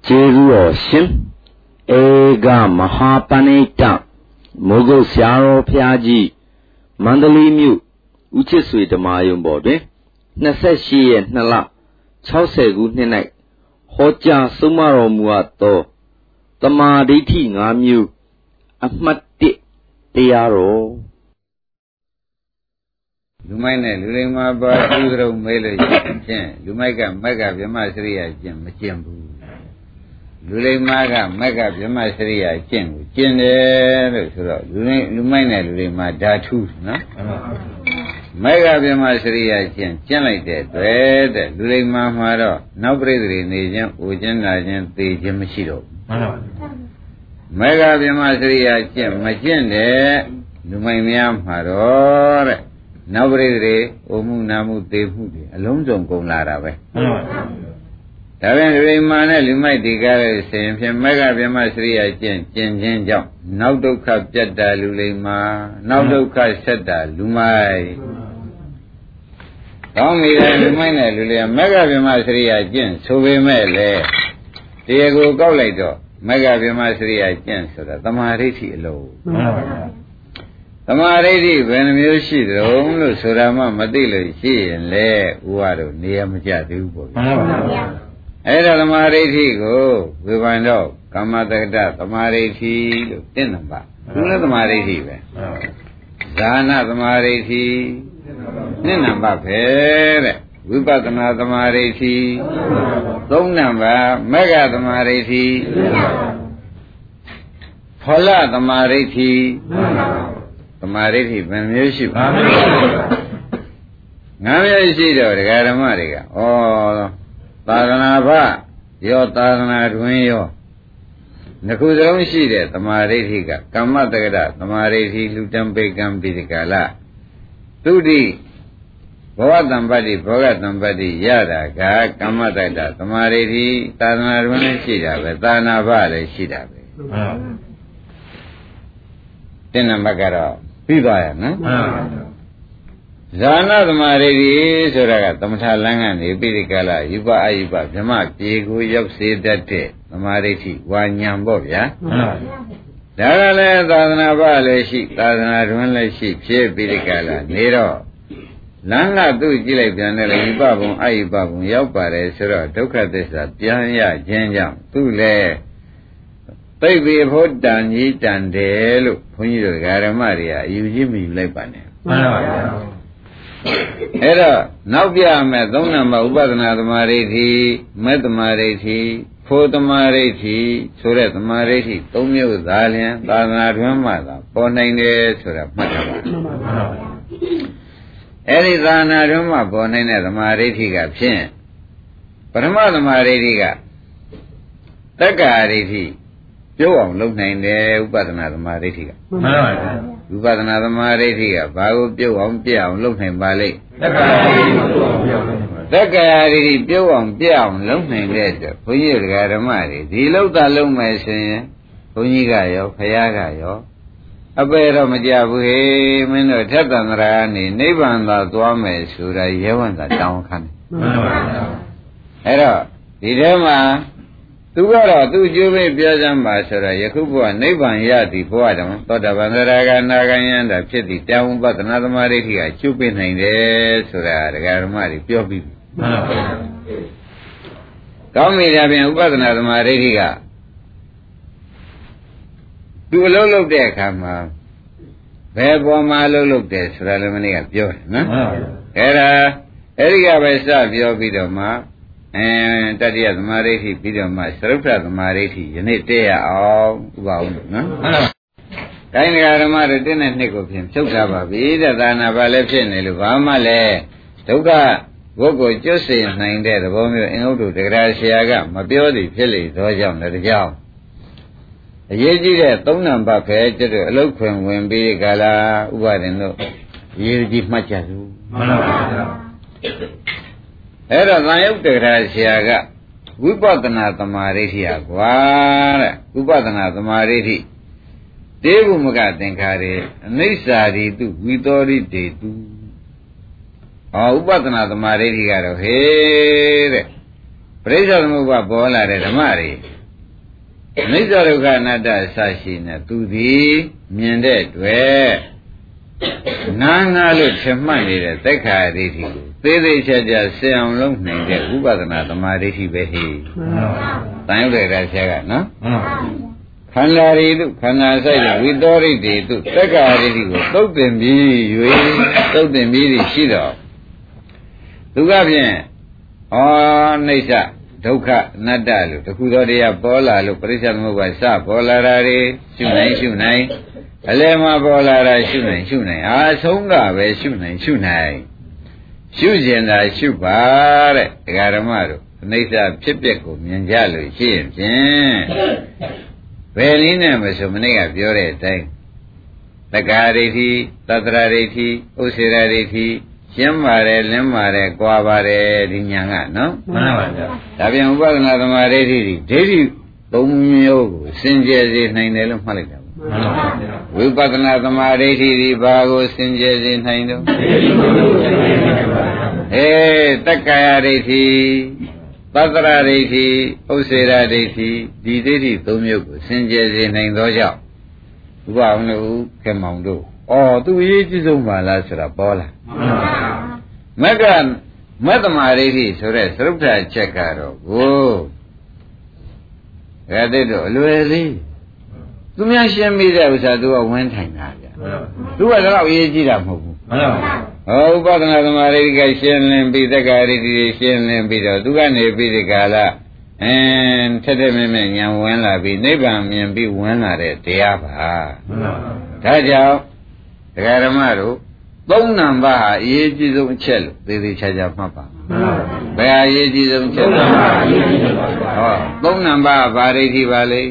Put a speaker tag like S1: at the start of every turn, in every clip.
S1: Jesu Shin Ega Mahapanita Mogo Siaro Piaji Mandali Mu Uchisui the Mayum Bode Naseshi and Nala Chausegu Ninek Hoja Sumaro Muato Tamaditi Ngamu Amati Tiaro
S2: Lumine Lima Bar Mele Lumega Mega Vimasria Jim Majambu Lulimaga Mega Vimasria Jim Jinde Lumine Lima Datu Mega Vimasria Jim like that Red Lulima Maro no breathing in Asian Ujan Agent the Jimishiro Mega Vimasria Jim Majinde Lumimiam Maro Nobody, Omu Namu Devu, Alonso Gomlara. Taven Mana, you might declare the same, Mega Vimasria Jen Jam, Naudo Cap Jetta Lulema, Naudo Cap Seta, Lumai. Tommy Lumina Lulia, Mega Vimasria Jen, so we may Diego Golido, Mega Vimasria Jen, so that the Mariti low. Tamaridi, when you see the only Surama Madila, she and Le Uaro, near Majadu. Eda Tamaridi go, we find out, Kamata, Tamaridi, Tinamba. Do not the Maridi. Zana Tamaridi, Ninamba, Pere, Wipatana Tamaridi, Donamba, Mega Tamaridi, Pola Tamaridi. Tamariti, when you ship. Now you see the Garamariga. Oh, Taranaba, your Tarana Duino. Nakudon see that Tamaritiga, Kamatagada, Tamariti, Lutampe Gampidicala. 2D. Boatambadi, Bogatambadi, Yada, Kamatagada, Tamariti, Tarana Shida, Tanaba, Shida. Tinambagara. Pibaya, no? Zana the Maridi, Suraga, Tamatalangan, Epidicala, Yuba Aiba, Jamak, Diego, Yapsi, that day, the Mariti, one yambo, ya? Dara, Danaba, Leshi, Tadana, sheep, Pidicala, Nero. Langa do Gile Pianella, Ibabum, Aibabum, Yapare, Sura, Toka Desa, Pianya, Jenjam, Tule. Baby, hold down ye and de look, when you Garamaria, you give me Lepane. Era, now be a Madonna Ubadana Mariti, Metamariti, Photomariti, Surat Mariti, Tomio Dalian, Dana Ramada, 4 days, Surat Matama. Erizana Ruma, Bonena, the Mariti got chin. Paramada Mariti got Takariti. Joe, look named there, Upadana Maritiga. Upadana Maritiga, Bago, Joe, on Piao, look named Ballet. That guy, Joe on Piao, look named there, for you got a Mari. The low alone, my son, Punigayo, Payagayo. A bear of Majabu, Mino Tatan Rani, Nevanda, Duame, Sura, Yavan, that down can. Era, Idema. Tugara, tu Juve Piazam Basara, Yakuba, Nevan Yati, Poadam, Totavandaraga, Nagayan, the Chitty, down but another Maritia, Chupin in there, Sura, the Garamari, pure people. Come me, having but another Maritia. Do a low look there, come. Where Bomalo looked there, Suralamania, pure, no? Era, Eriga Besa, your Vidoma. And that is Mariti, Video my Sarupra, Mariti, you need there all wow, no? Kind of Mara didn't think of him, Sukaba, either than a Valepin, Eluvamale, Toga, Gogo, Josie, 9 days, the Bomio, in Udu, the Graciaga, Mabiodi, Philly, Dojam, the Jam. A year, Tonam Bape, Loquim, when be Gala, Uadino, you give much as Era Nayak the Graciaga, Upatana the Maritia, Upatana the Mariti. Devu Mugatenkari, Nisari do, we thought it did do. Oh, Upatana the Maritia, here. Pressure Muba Bola de Mari. နိစ္စဒုက္ခအနတ္တအစရှိနေသူသည်မြင်တဲ့တွေ့ငါလို့ထင်မှတ်နေတဲ့သက်ခါဒိဋ္ဌိကိုသေးသေးချာချာဆင်အောင်လုပ်နိုင်တဲ့ဥပဒနာသမာဓိဋ္ဌိပဲဟိတန်ရုပ်တဲ့ဆရာကနော်ခန္ဓာရီတို့ခန္ဓာဆိုင်တဲ့ဝိသောရိတေတို့သက်ခါဒိဋ္ဌိကိုသုတ်တင်ပြီး၍သုတ်တင်ပြီးရှိတော့သူကဖြင့်နိစ္စဒုက္ခအနတ္တလို့တခုသောတရားပေါ်လာလို့ပရိစ္ဆေသမုပ္ပါစပေါ်လာတာတွေရှုနိုင်အလယ်မှာပေါ်လာတာရှုနိုင်အာဆုံးကပဲရှုနိုင်ရှုကျင်တာရှုပါတဲ့ဒကာဓမ္မတို့အနိစ္စဖြစ်ပျက်ကိုမြင်ကြလို့ရှိရင်ဖြင့်ဘယ်နည်းနဲ့မဆိုမနေ့ကပြောတဲ့အတိုင်းသက္ကာဒိဋ္ဌိသတ္တရာဒိဋ္ဌိဥစ္စေရဒိဋ္ဌိရှင်းပါတယ်လင်းပါတယ်ကြွားပါတယ်ဒီညာကနော်မှန်ပါဗျာဒါပြန်ဥပဒနာသမာဓိဋ္ဌိဒိဋ္ဌိသုံးမျိုးကိုစင်ကြယ်စေနိုင်တယ်လို့မှတ်လိုက်တာမှန်ပါဗျာဝိပဿနာသမာဓိဋ္ဌိဒီဘာကိုစင်ကြယ်စေနိုင်တော့တက္ကာယဒိဋ္ဌိသတ္တရာဒိဋ္ဌိဥစ္စေရဒိဋ္ဌိဒီဒိဋ္ဌိသုံးမျိုးကိုစင်ကြယ်စေနိုင်သောကြောင့်ဥပအောင်လို့ခေမောင်တို့သူအရေးကြီးဆုံးပါလားဆိုတာပေါ်လာမက္ကမတ္တမာဒိဋ္ဌိဆိုတဲ့သရုပ်ထချက်ကတော့ဒါတဲ့တော့အလွယ်လေးသူများရှင်းပြီးတဲ့ဥစ္စာသူကဝန်းထိုင်တာဗျသူကတော့အရေးကြီးတာမဟုတ်ဘူးမှန်ပါဥပဒနာသမာဓိကရှင်းလင်းပြီးသက္ကာဒိဋ္ဌိရှင်းလင်းပြီးတော့သူကနေပြီးဒီကာလထက်တဲ့မြဲဉာဏ်ဝင်လာပြီးနိဗ္ဗာန်မြင်ပြီးဝင်လာတဲ့တရားပါမှန်ပါဒါကြောင့်ဒကာဓမ္မတို့သုံးနံပါတ်ဟာအရေးကြီးဆုံးအချက်လို့သေသေးချာချာမှတ်ပါဘယ်ဟာအရေးကြီးဆုံးအချက်လဲသုံးနံပါတ်ဘာဒိဋ္ဌိပါလဲ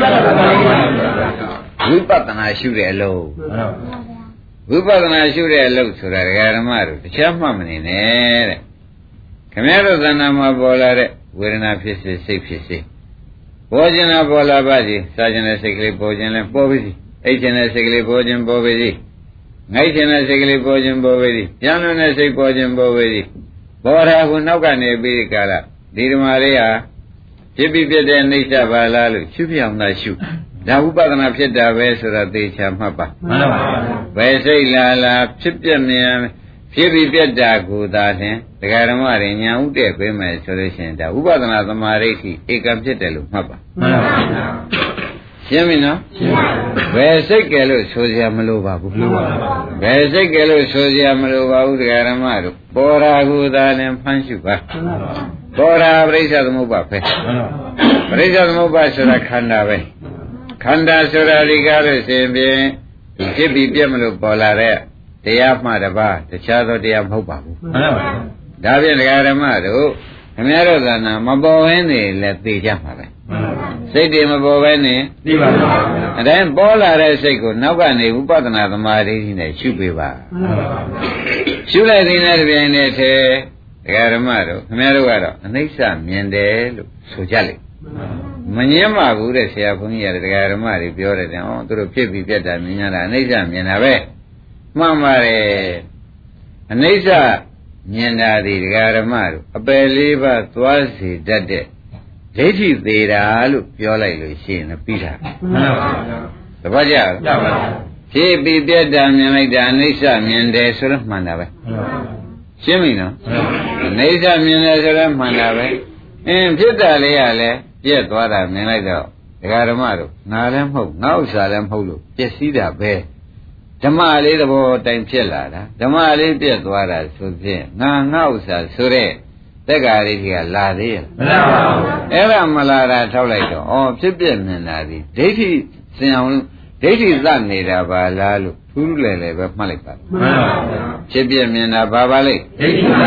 S2: ဝိပဿနာရှုတဲ့အလုပ်ဝိပဿနာရှုတဲ့အလုပ်ဆိုတာဒကာဓမ္မတို့တခြားမှတ်မနေနဲ့တဲ့ခင်ဗျားတို့သဏ္ဍာန်မှာပေါ်လာတဲ့ဝေဒနာဖြစ်စေစိတ်ဖြစ်စေပေါ်ခြင်းလားပေါ်လာပါစေစားခြင်းနဲ့စိတ်ကလေးပေါ်ခြင်းလဲပေါ်ပါစေအိတ်ခြင်းနဲ့စိတ်ကလေးပေါ်ခြင်းပေါ်ပါစေငိုက်ခြင်းနဲ့စိတ်ကလေးပေါ်ခြင်းပေါ်ပါစေပြန်လွန်တဲ့စိတ်ပေါ်ခြင်းပေါ်ပါစေပေါ်တာကနောက်ကနေပြီးကြလားဒီဓမ္မလေးဟာဖြစ်ပြီးပြတဲ့အိဋ္ဌပါလားလို့ရှုပြအောင်သာရှုဒါဥပဒနာဖြစ်တာပဲဆိုတာသေချာမှတ်ပါမှန်ပါပါဘယ်စိတ်လားဖြစ်ပြမြန်ဖြစ်ပြီးပြတာကိုသာဖြင့်ဒကာဓမ္မတွေညာဥတဲ့ပေးမယ်ဆိုလို့ရှိရင်ဒါဥပဒနာသမာဓိဋ္ဌိဧကံဖြစ်တယ်လို့မှတ်ပါမှန်ပါပါရှင်းပြီနော်ရှင်းပါဘယ်စိတ်ကဲလို့ဆိုစရာမလိုပါဘူးဘယ်စိတ်ကဲလို့ဆိုစရာမလိုပါဘူးဒကာဓမ္မတို့ပေါ်ရာကိုသာလည်းဖမ်းရှုပါပေါ်ရာပရိစ္ဆေသမုပ္ပါပဲပရိစ္ဆေသမုပ္ပါဆိုတာခန္ဓာပဲခန္ဓာဆိုတာဒီကားလို့ရှင်ဖြင့်ဖြစ်ပြီးပြက်မလို့ပေါ်လာတဲ့တရားမှတပါးတခြားသောတရားမဟုတ်ပါဘူးမှန်ပါပါဒါဖြင့်ဒကာဓမ္မတို့ခင်ဗျားတို့သာနာမပေါ်ဘဲနေလဲသိကြမှာပဲစိတ်တွေမပေါ်ဘဲနေသိပါပါအတိုင်းပေါ်လာတဲ့စိတ်ကိုနောက်ကနေဥပဒနာသမာဓိနဲ့ရှုပေးပါရှုလိုက်တဲ့တပြိုင်တည်းထဲဒကာဓမ္မတို့ခင်ဗျားတို့ကတော့အနိစ္စမြင်တယ်လို့ဆိုကြလိမ့်မငင်းပါဘူးတဲ့ဆရာဘုန်းကြီးကဒကာဓမ္မတွေပြောတယ်တဲ့သူတို့ဖြစ်ပြီးပြတ်တာမြင်ရတာအနိစ္စမြင်တာပဲမှန်ပါတယ်အနိစ္စမြင်တာဒီဒကာဓမ္မတို့အပယ်လေးပါးသွားစေတတ်တဲ့ဒိဋ္ဌိသေးတာလို့ပြောလိုက်လို့ရှိရင်ပြီးတာမှန်ပါဗျာတပတ်ကြပါပါဖြစ်ပြီးပြတ်တာမြင်လိုက်တာအနိစ္စမြင်တယ်ဆိုတော့မှန်တာပဲရှင်းပြီနော်အနိစ္စမြင်တယ်ဆိုတော့မှန်တာပဲဖြစ်တာလေးကလည်းပြက်သွားတာမြင်လိုက်တော့ဒကာဓမ္မတို့ငါလည်းမဟုတ်ငါဥစ္စာလည်းမဟုတ်လို့ပြည့်စည်တာပဲဓမ္မလေးသဘောတိုင်ဖြစ်လာတာဓမ္မလေးပြက်သွားတာဆိုဖြင့်ငါဥစ္စာဆိုတဲ့တက္ကာရိကလာသေးရဲ့မလာပါဘူးအဲ့ဒါမလာတာထောက်လိုက်တော့ဖြစ်ပြမြင်တာဒီဒိဋ္ဌိစင်အောင်ဒိဋ္ဌိသနေတာပါလားလို့ထူးထူးလဲလဲပဲမှတ်လိုက်ပါမှန်ပါဘူးဖြစ်ပြမြင်တာဘာပါလိမ့်ဒိဋ္ဌိပါ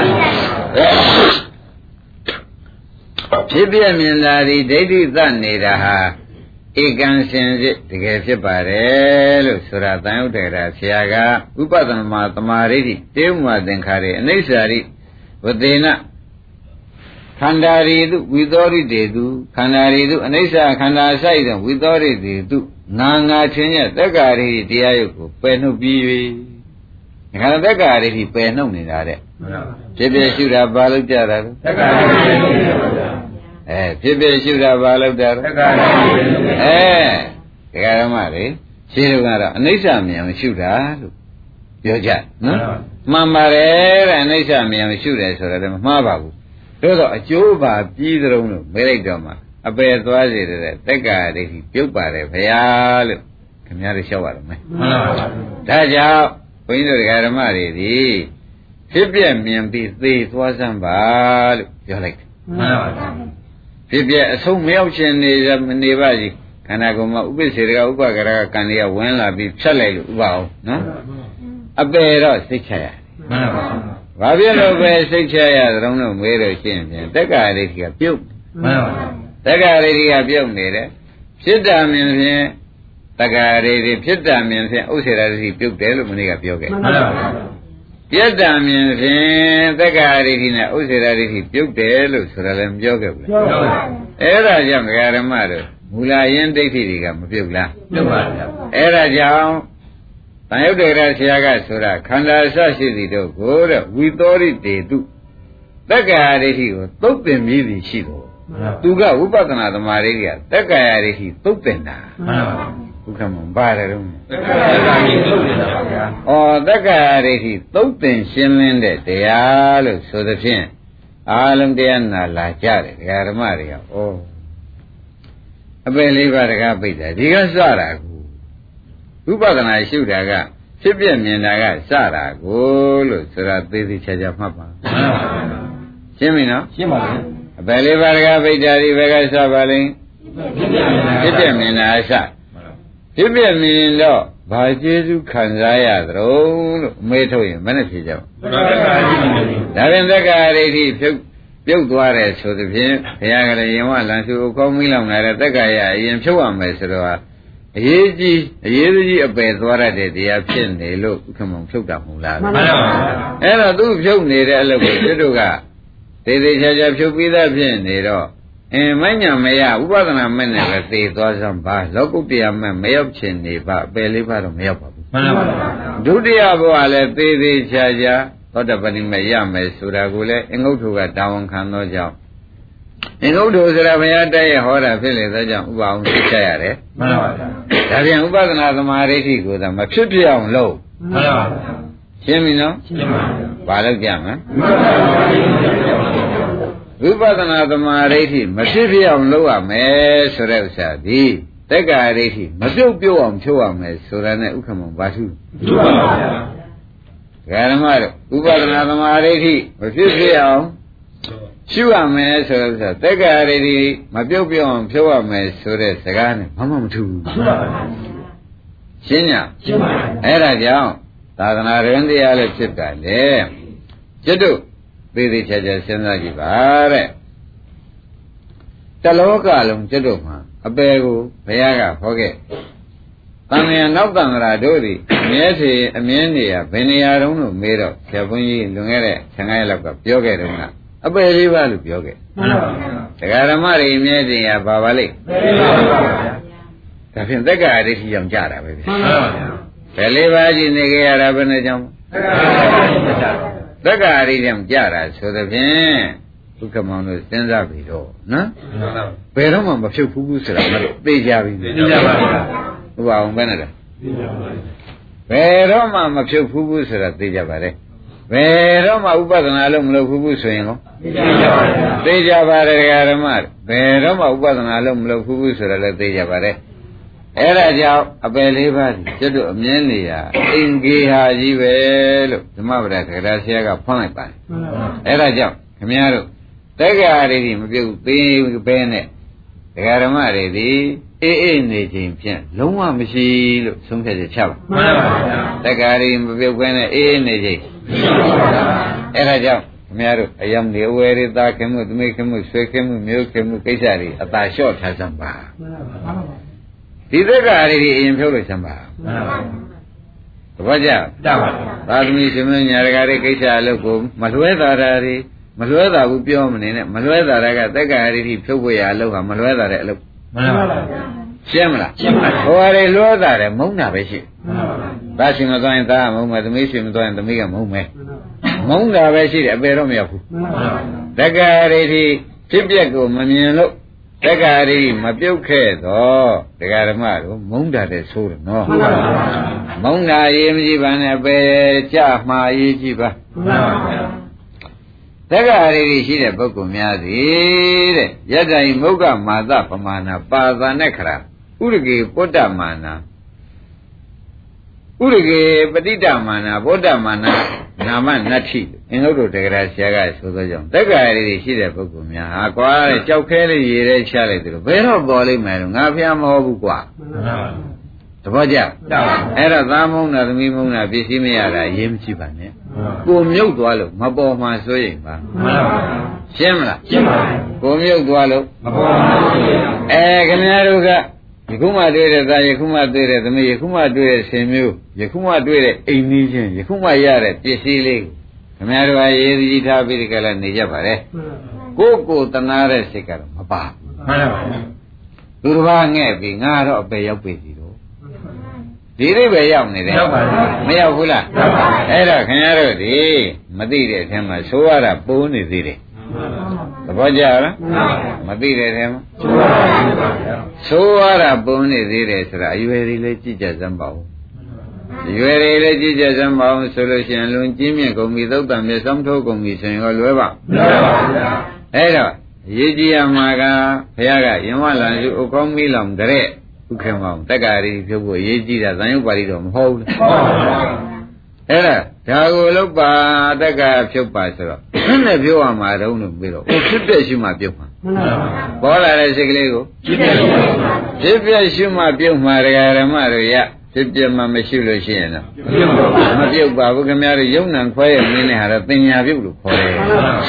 S2: ဖြစ်ပြမြင်တာဒီဒိဋ္ဌိသနေတာဟာဧကံရှင်စစ်တကယ်ဖြစ်ပါတယ်လို့ဆိုတာတန်ရုပ်ထေရဆရာကဥပဒနာမှာသမာဓိတေဝမသင်္ခါရေအနိစ္စရိဝသေနခန္ဓာရီတုဝိသောရိတေတုခန္ဓာရီတုအနိစ္စခန္ဓာဆိုင်သောဝိသောရိတေတုငါချင်းရဲ့တက္ကာရိတရားယုတ်ကိုပယ်နှုတ်ပြီး၍ဒီခန္ဓာတက္ကာရိပယ်နှုတ်နေတာတဲ့ဖြစ်ဖြစ်ရှုတာဘာလို့ကြတာလဲတက္ကာရိဖြစ်ဖြစ်ရှုတာဘာလို့တာတက္ကရာတရားဓမ္မတွေရှင်းလို့ကတော့အနိစ္စမြင်ရှုတာလို့ပြောကြနော်မှန်ပါတယ်တဲ့အနိစ္စမြင်ရှုတယ်ဆိုတော့မမှားပါဘူးတို့တော့အကျိုးပါပြီးသလုံးလို့မေးလိုက်တော့မှအပယ်သွားစေတဲ့တက္ကရာဒိဋ္ဌိပြုတ်ပါတယ်ဗျာလို့ခင်ဗျားတို့လျှောက်ရတော့မယ်မှန်ပါပါဒါကြောင့်ဘုန်းကြီးတို့ဓမ္မတွေဒီဖြစ်ပြမြင်ပြီးသေသွားစမ်းပါလို့ပြောလိုက်တယ်မှန်ပါပါဖြစ်ပြအဆုံးမရောက်ခြင်းနေပါစီခန္ဓာကိုယ်မှာဥပ္ပစေတကဥပ္ပကရကကံတွေကဝင်လာပြီးဖြတ်လိုက်လို့ဥပအောင်နော်အပယ်တော့စိတ်ချရမှန်ပါပါဘာဖြစ်လို့ပဲစိတ်ချရသလုံးလို့မေးလို့ရှိရင်တက္ကရာဒိဋ္ဌိကပြုတ်မှန်ပါပါတက္ကရာဒိဋ္ဌိကပြုတ်နေတယ်ဖြစ်တာမြင်ဖြင့်တက္ကရာဒိဋ္ဌိဖြစ်တာမြင်ဖြင့်ဥစ္စေရာဒိဋ္ဌိပြုတ်တယ်လို့မနေ့ကပြောခဲ့မှန်ပါပါပြတ်တာမြင်ဖြင့်တက္ကရာဒိဋ္ဌိနဲ့ဥစ္စေရာဒိဋ္ဌိပြုတ်တယ်လို့ဆိုတာလည်းမပြောခဲ့ဘူးလားပြောပါဘူးအဲ့ဒါကြောင့်ဓမ္မတို့မူလယင်းဒိဋ္ဌိတွေကမပြုတ်လားပြုတ်ပါဗျာအဲ့ဒါကြောင့်တန်ရုပ်တေရဆရာကဆိုတာခန္ဓာဆရှိသည်တို့ကိုတဲ့ဝိသောရိတေတုတက္ကရာဒိဋ္ဌိကိုသုတ်ပင်မြည်သည်ရှိတော်သူကဝိပဿနာသမာဓိကတက္ကရာဒိဋ္ဌိသုတ်ပင်တာမှန်ပါပါဘုခမပါတယ်တော့တက္ကရာဒိဋ္ဌိသုတ်ပင်တာပါဗျာဩတက္ကရာဒိဋ္ဌိသုတ်ပင်ရှင်းလင်းတဲ့တရားလို့ဆိုသဖြင့်အာလုံးတရားနာလာကြတယ်ဓမ္မတွေကဩအပယ်လေးပါးတကားပိတ်တာဒီကစတာကိုဝိပဿနာရှုတာကဖြစ်ပြမြင်တာကစတာကိုလို့ဆိုတာသေးသေးချာချာမှတ်ပါမှန်ပါပါရှင်းပြီနော်ရှင်းပါပြီအပယ်လေးပါးတကားပိတ်တာဒီဘက်ကစပါလိမ့်ဖြစ်ပြမြင်တာစဖြစ်ပြမြင်တော့ဘာကျေစုခံစားရသလဲလို့အမေးထုတ်ရင်မနဲ့ဖြေကြပါဒါပြန်သက္ကာရိဋ္ဌိပြုတ်သွားတယ်ဆိုသဖြင့်ဘုရားကလည်းရင်ဝလန်စုအကောင်းမိလောင်လာတဲ့တက္ကရာအရင်ဖြုတ်ရမယ်ဆိုတော့အရေးကြီးအပယ်သွားရတဲ့တရားဖြစ်နေလို့ဥက္ကမောင်ဖြုတ်တာမဟုတ်လားမှန်ပါပါအဲ့တော့သူဖြုတ်နေတဲ့အလုပ်ကိုသူတို့ကသေသေးချာချာဖြုတ်ပြီးသားဖြစ်နေတော့မညံမရဥပဒနာမဲ့နဲ့ပဲသေသွားစမ်းပါလောကုတ္တရာမဲ့မရောက်ချင်နေပါအပယ်လေးပါတော့မရောက်ပါဘူးမှန်ပါပါဒုတိယဘဝလည်းသေသေးချာချာသောတပတိမဲ့ရမယ်ဆိုတာကိုလည်းအင်္ဂုတ္ထုကတာဝန်ခံသောကြောင့်အင်္ဂုတ္ထုဆိုတာဘုရားတိုက်ရဟောတာဖြစ်လေသောကြောင့်ဥပအောင်သိချရတယ်မှန်ပါပါဒါပြန်ဥပဒနာသမာဓိဋ္ဌိကိုသာမဖြစ်ပြအောင်လုပ်မှန်ပါပါရှင်းပြီနော်ရှင်းပါပါဘာလို့ကြမလဲဝိပဿနာသမာဓိဋ္ဌိမဖြစ်ပြအောင်လုပ်ရမယ်ဆိုတဲ့ဥစ္စာဒီတက္ကရာဒိဋ္ဌိမပြုတ်ပြုတ်အောင်ဖြုတ်ရမယ်ဆိုတာနဲ့ဥက္ကမောဘာထုထုပါပါဗျာဓမ္မတို့ဥပဒနာသမာဓိဋ္ဌိမဖြစ်ပြအောင်ရှုရမယ်ဆိုတော့တက္ကရာဒိဋ္ဌိမပြုတ်ပြုတ်အောင်ဖြုတ်ရမယ်ဆိုတဲ့စကားနဲ့ဘာမှမထူဘူးရှင်းညရှင်းပါအဲ့ဒါကြောင့်သာသနာ့ရင်တရားလည်းဖြစ်တာလေကျွတ်တို့သေသေးချာချာစဉ်းစားကြည့်ပါတဲ့တလောကလုံးကျွတ်တို့မှာအပယ်ကိုဘုရားကဟောခဲ့တန်မြာနောက်တန်ဃာတို့သည်အမြဲစီအမြင်နေရဘယ်နေရာတုန်းလို့မေးတော့ဆရာဘုန်းကြီးလွန်ခဲ့တဲ့15ရက်လောက်ကပြောခဲ့တယ်ကအပယ်လေးပါလို့ပြောခဲ့မှန်ပါဗျာတရားဓမ္မတွေအမြဲတည်းရပါပါလိမ့်မှန်ပါဗျာဒါဖြင့်သက္ကာဒိဋ္ဌိကြောင့်ကြတာပဲဗျာမှန်ပါဗျာဘယ်လေးပါးရှိနေကြရတာဘယ်နဲ့ကြောင့်သက္ကာဒိဋ္ဌိကြောင့်ကြတာဆိုသဖြင့်ဒုက္ခမောင်တို့စဉ်းစားပြီးတော့နော်ဘယ်တော့မှမဖြုတ်ဘူးဆိုတာမလို့သိကြပြီသိကြပါဗျာဥပအောင်ပဲနဲ့လားသိကြပါဗျာဘယ်တော့မှမဖြုတ်ဘူးဆိုတာသိကြပါလေဘယ်တော့မှဥပဒနာလို့မလုပ်ဘူးဆိုရင်ရောသိကြပါဗျာသိကြပါတယ်ဓမ္မဘယ်တော့မှဥပဒနာလို့မလုပ်ဘူးဆိုတာလည်းသိကြပါတယ်အဲ့ဒါကြောင့်အပယ်လေးပါးကျွတ်တို့အမြင်နေရအင်္ဂေဟာကြီးပဲလို့ဓမ္မပဒကရာဆရာကဖွင့်လိုက်ပါတယ်အဲ့ဒါကြောင့်ခင်ဗျားတို့တက္ကရာတွေဒီမပြုတ်သေးပဲနဲ့တရားဓမ္မတွေဒီအေးနေခြင်းဖြင့်လုံးဝမရှိလို့ဆုံးဖြတ်ချက်ချပါမှန်ပါဗျာတက္ကရာတွေမပြုတ်ပဲနဲ့အေးနေခြင်းအဲ့ဒါကြောင့်ခင်ဗျားတို့အယံနေဝယ်ရတာခင်မှုသမိခင်မှုဆွေခင်မှုမျိုးခင်မှုကိစ္စတွေအသာလျှော့ထားစမ်းပါမှန်ပါဗျာဒီသက္ကာရီအရင်ဖြုတ်လို့စမ်းပါမှန်ပါဘူးတပည့်ကြတပါသာသမီရှင်မညာရကတွေကိစ္စအလုပ်ကိုမလွဲတာတွေမလွဲတာဘူးပြောမနေနဲ့မလွဲတာကသက္ကာရီဖြုတ်ဖို့ရအလုပ်ကမလွဲတာတဲ့အလုပ်မှန်ပါဘူးရှင်းမလားရှင်းပါဟိုဟာတွေလွဲတာတယ်မုန်းတာပဲရှိမှန်ပါဘူးသားရှင်မသွားရင်သားမုန်းမယ်သမီးရှင်မသွားရင်သမီးကမုန်းမယ်မုန်းတာပဲရှိတယ်အပေတော့မရောက်ဘူးမှန်ပါဘူးသက္ကာရီဖြစ်ပျက်ကိုမမြင်လို့တက္ကရီမပြုတ်ခဲ့တော့တရားဓမ္မတို့မုန်းတာတဲ့ဆိုးတယ်နော်မုန်းတာရေးမကြည့်ပါနဲ့ပဲကြမှားရေးကြည့်ပါတက္ကရီရှိတဲ့ပုဂ္ဂိုလ်များသည်တဲ့ယတ္တိုင်မုဂ္ဂမာသပမာဏပါသနဲ့ခရာဥရကေပုတ္တမာနဥရကေပဋိတ္တမာနဗုဒ္ဓမာနနာမနတ္ထိအင်္ဂုတ္တတရားဆရာကဆိုသောကြောင့်တက္ကရီရှိတဲ့ပုဂ္ဂိုလ်များဟာကွာတဲ့ကြောက်ခဲလေးရေထဲချလိုက်တယ်ဘယ်တော့ပေါ်လိမ့်မယ်လို့ငါဖျားမဟုတ်ဘူးကွာသဘောကျအဲ့တော့သားမုန်းတာသမီးမုန်းတာပစ္စည်းမရတာရေးမကြည့်ပါနဲ့ကိုမြုပ်သွားလို့မပေါ်မှစိုးရိမ်ပါရှင်းမလားရှင်းပါပြီကိုမြုပ်သွားလို့မပေါ်မှစိုးရိမ်ခင်ဗျားတို့ကယခုမှတွေ့တဲ့သားယခုမှတွေ့တဲ့သမီးယခုမှတွေ့တဲ့ဆင်မျိုးယခုမှတွေ့တဲ့အိမ်နီးချင်းယခုမှရတဲ့ပစ္စည်းလေးခင်ဗျားတို့ကရေးစည်းထားပြီးဒီကလည်းနေကြပါလေကိုတနာတဲ့စိတ်ကတော့မပါမှန်ပါပါသူတစ်ပါးငဲ့ပြီးငါတော့အပေရောက်ပြီဒီလိုဒီလေးပဲရောက်နေတယ်မရောက်ဘူးလားအဲ့တော့ခင်ဗျားတို့ဒီမသိတဲ့အထက်မှာဆိုရတာပိုးနေသေးတယ်သဘောကျလားမသိတဲ့အထက်မှာဆိုရတာပိုးနေသေးတယ်ဆိုတာအရွယ်တွေလည်းကြည့်ကြစမ်းပါဦးရွယ်တွေလည်းကြည့်ကြစမ်းပါဦးဆိုလို့ရှိရင်လွန်ကျင်းမြင့်ကုန်ပြီသုတ်တံမြေဆောင်ထိုးကုန်ပြီဆိုရင်ရောလွယ်ပါမလွယ်ပါဘူးဗျာအဲ့တော့ရေးကြည့်ရမှာကဘုရားကယမလန်စုဥကောင်းမီလောင်တဲ့ဥခေမောင်တက္ကရီဖြုတ်ဖို့ရေးကြည့်တာသံယုတ်ပါဠိတော်မဟုတ်ဘူးအဲ့ဒါကိုလောက်ပါတက္ကဖြုတ်ပါဆိုတော့နဲ့ပြောရမှာတုံးလို့ပြီးတော့ဖြစ်ပြရှိမှပြုတ်မှာပေါ်လာတဲ့စိတ်ကလေးကိုဖြစ်ပြရှိမှပြုတ်မှာတရားဓမ္မတို့ရဖြစ်ပြမှမရှိလို့ရှိရင်တော့မပြုတ်ပါဘူးခင်ဗျားတို့ယုံနံခွဲရမင်းနဲ့ဟာတော့တင်ညာပြုတ်လို့ခေါ်တယ်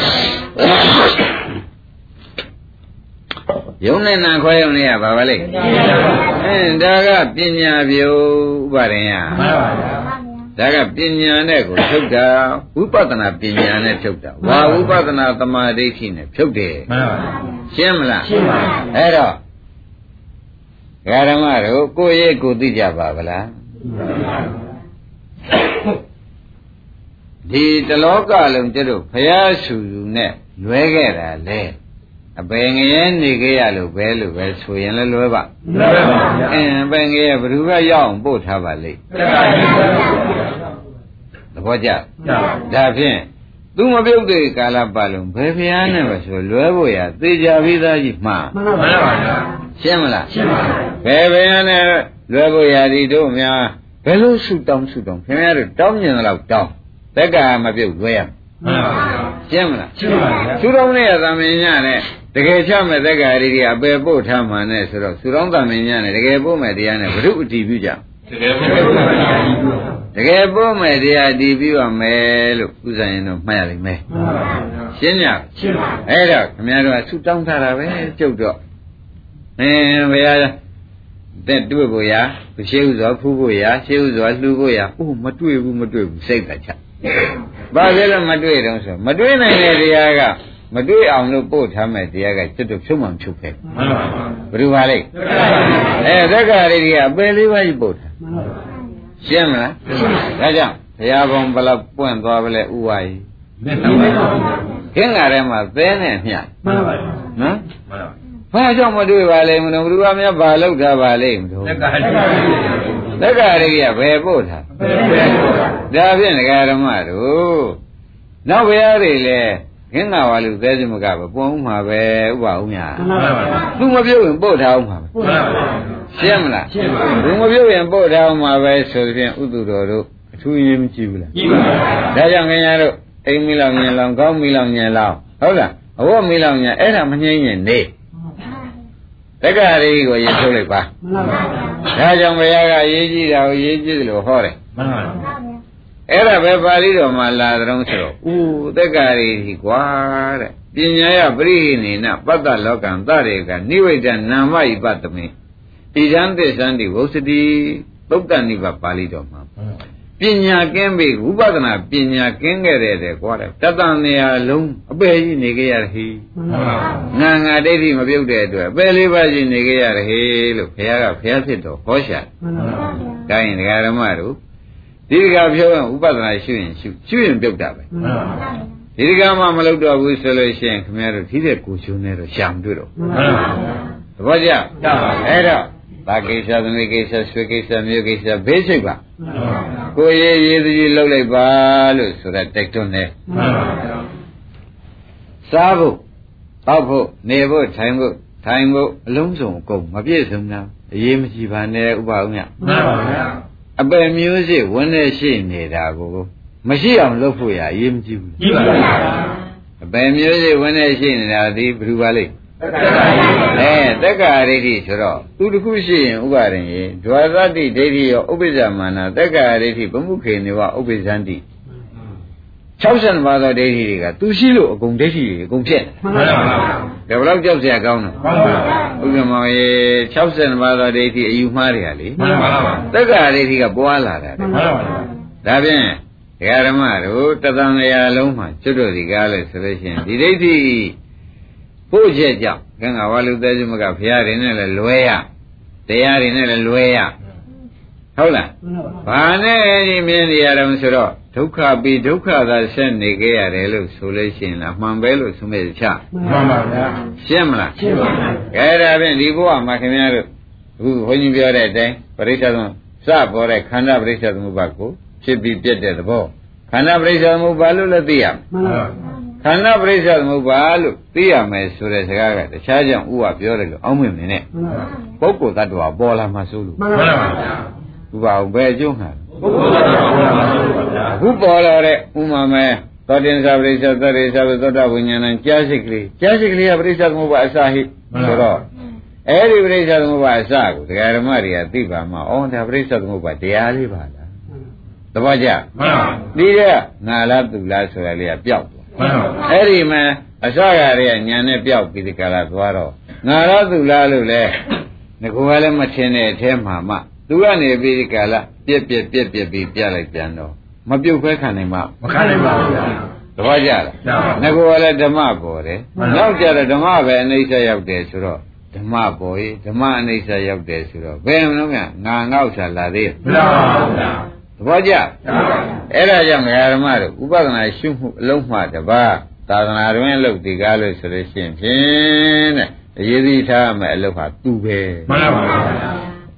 S2: ယုံနဲ့နာခွဲယုံနဲ့ရပါပါလိမ့်ဒါကပညာပြုတ်ဥပါရင်ရမှန်ပါဗျာဒါကပညာနဲ့ကိုဖြုတ်တာဝိပဿနာပညာနဲ့ဖြုတ်တာဝါဝိပဿနာသမာဓိရှိနဲ့ဖြုတ်တယ်မှန်ပါဗျာရှင်းမလားရှင်းပါပြီအဲ့တော့ဓမ္မတို့ကိုယ့်ရဲ့ကိုယ်သိကြပါဗလားဒီတလောကလုံးကျတို့ဘုရားရှုယူနဲ့လွဲခဲ့တာလေအပင်ငရဲနေခဲ့ရလို့ပဲဆိုရင်လည်းလွဲပါလွဲပါဗျာအပင်ငရဲဘယ်သူကရောက်အောင်ပို့ထားပါလိမ့်သဘောကျဒါဖြင့်သူမပြုတ်တဲ့ကာလပတ်လုံးဘယ်ဘုရားနဲ့ပဲဆိုလွဲဖို့ရသေချာပြီးသားကြီးမှာမှန်ပါဗျာရှင်းမလားရှင်းပါပြီဘယ်ဘုရားနဲ့လွဲဖို့ရဒီတို့များဘယ်လိုဆုတောင်းခင်ဗျားတို့တောင်းမြင်တော့တောင်းတက္ကရာမပြုတ်လွဲရမှန်ပါဗျာရှင်းမလားရှင်းပါဗျာသူတော်နဲ့သမင်ညနဲ့တကယ်ချမဲ့တက္ကရာတွေကအပေပို့ထားမှနဲ့ဆိုတော့သူတော်သမင်ညနဲ့တကယ်ပို့မဲ့တရားနဲ့ဘုရုအတည်ပြုကြတကယ်ပို့မဲ့တရားအတည်ပြုရမယ်လို့ဥစ္စာရင်တော့မှတ်ရလိမ့်မယ်ရှင်းညရှင်းပါအဲ့တော့ခင်ဗျားတို့ကဆုတောင်းထားတာပဲကျုပ်တော့ဘုရားတဲ့တွေ့ဖို့ရရှေးဥစွာဖူးဖို့ရရှေးဥစွာလှူဖို့ရမတွေ့ဘူးစိတ်ကချဘာလဲလို့မတွေ့တော့ဆိုမတွေ့နိုင်တဲ့တရားကမတွေ့အောင်လို့ပို့ထားမဲ့တရားကကျွတ်ဖြုံးမှဖြုတ်ခဲ့မှန်ပါပါဘယ်လိုပါလဲသက္ကာရီတွေကအပယ်လေးပါးကြီးပို့ထားရှင်းမလားဒါကြောင့်ဘုရားဘုံဘလောက်ပွင့်သွားပလဲဥဝါကြီးခင်းလာထဲမှာသဲနဲ့မျှမှန်ပါပါနော်ဘာကြောင့်မတွေ့ပါလဲမလို့ဘုရားများဘာလောက်ထားပါလဲမလို့သက္ကာရိကဘယ်ပို့ထားဒါဖြင့်ဒကာဓမ္မတို့နောက်ဘုရားတွေလည်းခင်းလာပါလို့သဲစမကပဲပွန်ဦးမှာပဲဥပအောင်များသူမပြုတ်ရင်ပို့ထားအောင်မှာပဲရှင်းမလားရှင်းပါဘူးသူမပြုတ်ရင်ပို့ထားအောင်မှာပဲဆိုတဲ့ဥဒ္ဒတော်တို့အထူးရင်းမကြည့်ဘူးလားကြည့်ပါဘူးဒါကြောင့်ခင်ဗျားတို့အိမ်မီလောင်ညင်လောင်ကောင်းမီလောင်ညင်လောင်ဟုတ်လားအဝတ်မီလောင်ညင်အဲ့ဒါမငြိမ့်ရင်နေတက္ကရာကိုရင်ထုတ်လိုက်ပါမှန်ပါဗျာဒါကြောင့်ဘုရားကရေးကြည့်တာကိုရေးကြည့်တယ်လို့ဟောတယ်မှန်ပါဗျာအဲ့ဒါပဲပါဠိတော်မှာလာတဲ့ဆိုတော့တက္ကရာကြီးကွာတဲ့ပညာယပရိဟိနေနပတ္တလောကံသရေကနိဝိဒနာမဣပတ္တမေဣဒံသစ္ဆန္တိဝုစတိသုတ်တနိဗ္ဗာပါဠိတော်မှာပညာကင်းပြီဝိပဿနာပညာကင်းခဲ့တဲ့ကွာတဲ့တတန်နေရာလုံးအပေကြီးနေခဲ့ရဟိငါဒိဋ္ဌိမပြုတ်တဲ့အတွက်အပေလေးပါးကြီးနေခဲ့ရဟိလို့ဘုရားကဘုရားဖြစ်တော်ဟောရှာဒါရင်ဒကာဓမ္မတို့ဒီကပြောရင်ဥပဒနာရှုရင်ပြုတ်တာပဲဒီကမှမလုပ်တော့ဘူးဆိုလို့ရှိရင်ခင်ဗျားတို့ဒီတဲ့ကိုချုံနဲ့တော့ရှာမတွေ့တော့ဘူးသဘောကျအဲ့တော့ဘာကိစ္စသမီးကိစ္စဆွေကိစ္စမျိုးကိစ္စဘေးစိတ်ပါကိုရေးသူကြီးလှုပ်လိုက်ပါလို့ဆိုတာတိုက်တွန်းတယ်စားဖို့တောက်ဖို့နေဖို့ထိုင်ဖို့အလုံးစုံအကုန်မပြည့်စုံတာအရေးမကြီးပါနဲ့ဥပအောင်ရမှန်ပါဗျာအပယ်မျိုးစိဝင်နေရှိနေတာကိုမရှိအောင်လုပ်ဖို့ရအရေးမကြီးဘူးကြီးပါဗျာအပယ်မျိုးစိဝင်နေရှိနေတာဒီဘယ်လိုပါလိမ့်တက္ကရာဒိဋ္ဌိဆိုတော့သူတစ်ခုရှိရင်ဥပါရင်ရေဒွါသတိဒိဋ္ဌိရောဥပ္ပဇ္ဇမာနတက္ကရာဒိဋ္ဌိဗမှုခေနေဝဥပ္ပဇ္ဇန္တိ60ပါးသောဒိဋ္ဌိတွေကသူရှိလို့အကုန်ဒိဋ္ဌိတွေအကုန်ဖြစ်တယ်မှန်ပါပါဒါဘယ်တော့ကြောက်စရာကောင်းလဲမှန်ပါပါဥက္ကမောရေ60ပါးသောဒိဋ္ဌိအယူမှားတွေကလေမှန်ပါပါတက္ကရာဒိဋ္ဌိကပွားလာတာမှန်ပါပါဒါဖြင့်ဓမ္မတို့တသံဃာလုံးမှာကျွတ်တို့ဒီကားလဲဆိုလို့ရှိရင်ဒီဒိဋ္ဌိဖို့ချက်ကြောင့်ကံကဝါလူသေးစုမကဘုရားတွေနဲ့လည်းလွဲရတရားတွေနဲ့လည်းလွဲရဟုတ်လားဘာနဲ့ဒီမြင်နေရတော့ဆိုတော့ဒုက္ခပြီးဒုက္ခသာဆက်နေကြရတယ်လို့ဆိုလို့ရှိရင်လားမှန်ပဲလို့ဆိုမဲ့ချမှန်ပါဗျာရှင်းမလားရှင်းပါဗျာခဲဒါဖြင့်ဒီဘဝမှာခင်ဗျားတို့အခုဘုန်းကြီးပြောတဲ့အတိုင်းပရိစ္ဆေသမစပေါ်တဲ့ခန္ဓာပရိစ္ဆေသမုပ္ပါကိုဖြစ်ပြီးပြတ်တဲ့သဘောခန္ဓာပရိစ္ဆေသမုပ္ပါလို့လည်းသိရမယ်မှန်ပါခန္ဓာပရိစ္ဆေသမုပ္ပါလို့သိရမယ်ဆိုတဲ့စကားကတခြားကြောင့်ဥပပြောတယ်လို့အောင်းမြင်နေနဲ့ပုဂ္ဂိုလ်တ attva ပေါ်လာမှဆိုလို့မှန်ပါဗျာဥပဘယ်အကျိုးမှာပုဂ္ဂိုလ်တ attva ပေါ်လာမှဆိုလို့ဗျာအခုပေါ်လာတဲ့ဥမာမဲသောတင်္ဇာပရိစ္ဆေသတ္တေသဗ္ဗသောတဝိညာဏံကြားစိတ်ကလေးကပရိစ္ဆေသမုပ္ပါအစဟိဆိုတော့အဲ့ဒီပရိစ္ဆေသမုပ္ပါအစကိုဒကာဓမ္မတွေကသိပါမှဩဒါပရိစ္ဆေသမုပ္ပါတရားလေးပါလားသဘောကျမှန်ပါဒီကငါလားသူလားဆိုတာလေးကပျောက်အဲ့ဒီမှာအစရရဲ့ညာနဲ့ပြောက်ပြီးဒီကလာသွားတော့ငါရသူလားလို့လဲငကိုကလည်းမထင်တဲ့အထဲမှာမှသူကနေပြီးဒီကလာပြက်ပြီးပြလိုက်ပြန်တော့မပြုတ်ခွဲခံနိုင်မှမခံနိုင်ပါဘူးဗျာသဘောကျလားငကိုကလည်းဓမ္မပေါ်တယ်နောက်ကြတော့ဓမ္မပဲအနိစ္စရောက်တယ်ဆိုတော့ဓမ္မပေါ်ရေးဓမ္မအနိစ္စရောက်တယ်ဆိုတော့ဘယ်မလို့ငါငေါ့ချလာသေးမလားသဘောကျအဲ့ဒါကြောင့်ဓမ္မတို့ဥပဒနာရှုမှုအလုံးမှတပါးသာသနာတွင်လုပ်ဒီကားလို့ဆိုလို့ရှိရင်ဖြင့်တဲ့အရေးကြီးထားမယ်အလုပ်ဟာသူပဲမှန်ပါပါဘုရား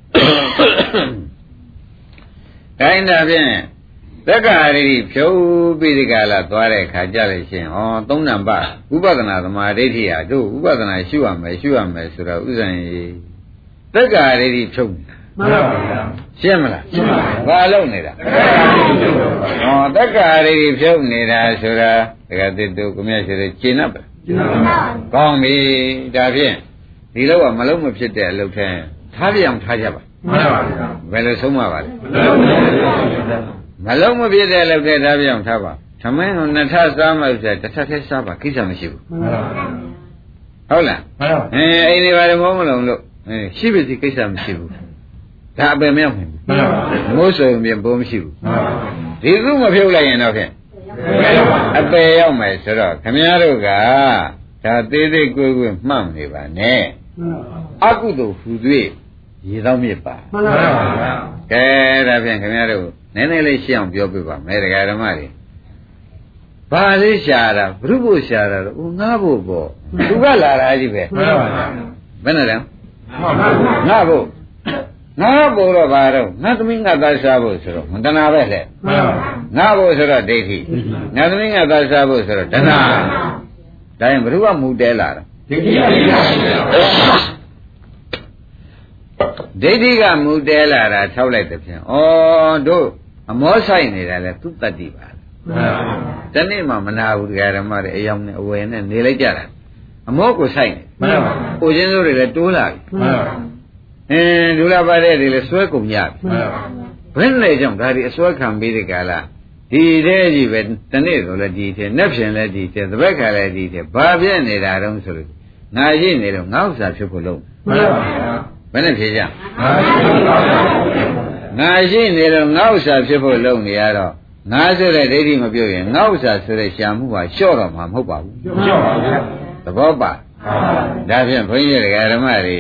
S2: ဒါရင်ဒါဖြင့်သက္ကာရိဖြုတ်ပြီးဒီကလာသွားတဲ့ခါကြလို့ရှိရင်သုံးနံပါတ်ဥပဒနာသမာဓိဋ္ဌိဟာတို့ဥပဒနာရှုရမယ်ဆိုတော့ဥစ္စာရင်သက္ကာရိဖြုတ်မှန်ပါဗျာရှင်းမလားရှင်းပါပြီဘာလုပ်နေတာသက္ကာရိဖြုတ်နေတာဆိုတာဒကာသစ်တို့ကိုမြတ်ရှိတယ်ကျင့်납ပါကျင့်납ပါကောင်းပြီဒါဖြင့်ဒီလောကမလုံးမဖြစ်တဲ့အလုပ်ထဲထားပြအောင်ထားကြပါမှန်ပါဗျာဘယ်လိုဆုံးမပါလဲမလုံးမဖြစ်တဲ့အလုပ်ထဲထားပြအောင်ထားပါသမင်းကိုနှစ်ထပ်စားမှဆိုတစ်ထပ်ထဲစားပါကိစ္စမရှိဘူးမှန်ပါဟုတ်လားမှန်ပါအိမ်တွေဘာလို့မလုံးလို့ရှိပြီကိစ္စမရှိဘူးဒါအပယ်မရောက်နိုင်ဘူးမှန်ပါမိုးစုံပြင်ဘိုးမရှိဘူးမှန်ပါဒီခုမဖြုတ်လိုက်ရင်တော့ဖြင့်အပယ်ရောက်မယ်ဆိုတော့ခမည်းတော်ကဒါသေးသေးကိုယ်ကိုမှတ်နေပါနဲ့အကုသိုလ်ဟူ၍ရေတော့မြစ်ပါမှန်ပါဗျာကဲဒါဖြင့်ခမည်းတော်နည်းနည်းလေးရှင်းအောင်ပြောပြပါမယ်ဒကာဓမ္မတွေဘာလေးရှာတာဘုရုဖို့ရှာတာတော့ငါ့ဖို့ပေါ့သူကလာတာကြီးပဲမှန်ပါဗျာဘယ်နဲ့လဲငါ့ဖို့ငါဘောတော့ဘာတော့ငါသမီးငါသားစားဖို့ဆိုတော့မတဏှာပဲလေမှန်ပါငါဘောဆိုတော့ဒိဋ္ဌိငါသမီးငါသားစားဖို့ဆိုတော့တဏှာဒါရင်ဘယ်သူကမူတဲလာတာဒိဋ္ဌိကမူတဲလာတာထောက်လိုက်တဲ့ဖြင့်ဩတို့အမောဆိုင်နေတာလဲသူတတ္တိပါမှန်ပါတနေ့မှမနာဘူးတရားဓမ္မတွေအယောင်နဲ့အဝယ်နဲ့နေလိုက်ကြတာအမောကိုဆိုင်နေမှန်ပါကိုချင်းစိုးတွေလည်းတိုးလာပြီမှန်ပါဒုလပါတဲ့တွေလည်းစွဲကုန်ကြပြီဘယ်နဲ့ကြောင့်ဒါဒီအစွဲခံပြီးတဲ့ကာလဒီတဲ့ကြီးပဲတနေ့ဆိုလည်းဒီတဲ့နဲ့ဖြင်လည်းဒီတဲ့သဘက်ခါလည်းဒီတဲ့ဘာပြည့်နေတာတုံးဆိုလို့ငါရှိနေတော့ငါဥစ္စာဖြစ်ဖို့လုံးမှန်ပါဗျာဘယ်နဲ့ဖြေကြငါရှိနေတော့ငါဥစ္စာဖြစ်ဖို့လုံးနေရတော့ငါဆိုတဲ့ဒိဋ္ဌိမပြုတ်ရင်ငါဥစ္စာဆိုတဲ့ရှာမှုဟာလျှော့တော့မှာမဟုတ်ပါဘူးလျှော့ပါဗျာသဘောပါဒါဖြင့်ဘုန်းကြီးဓမ္မတွေ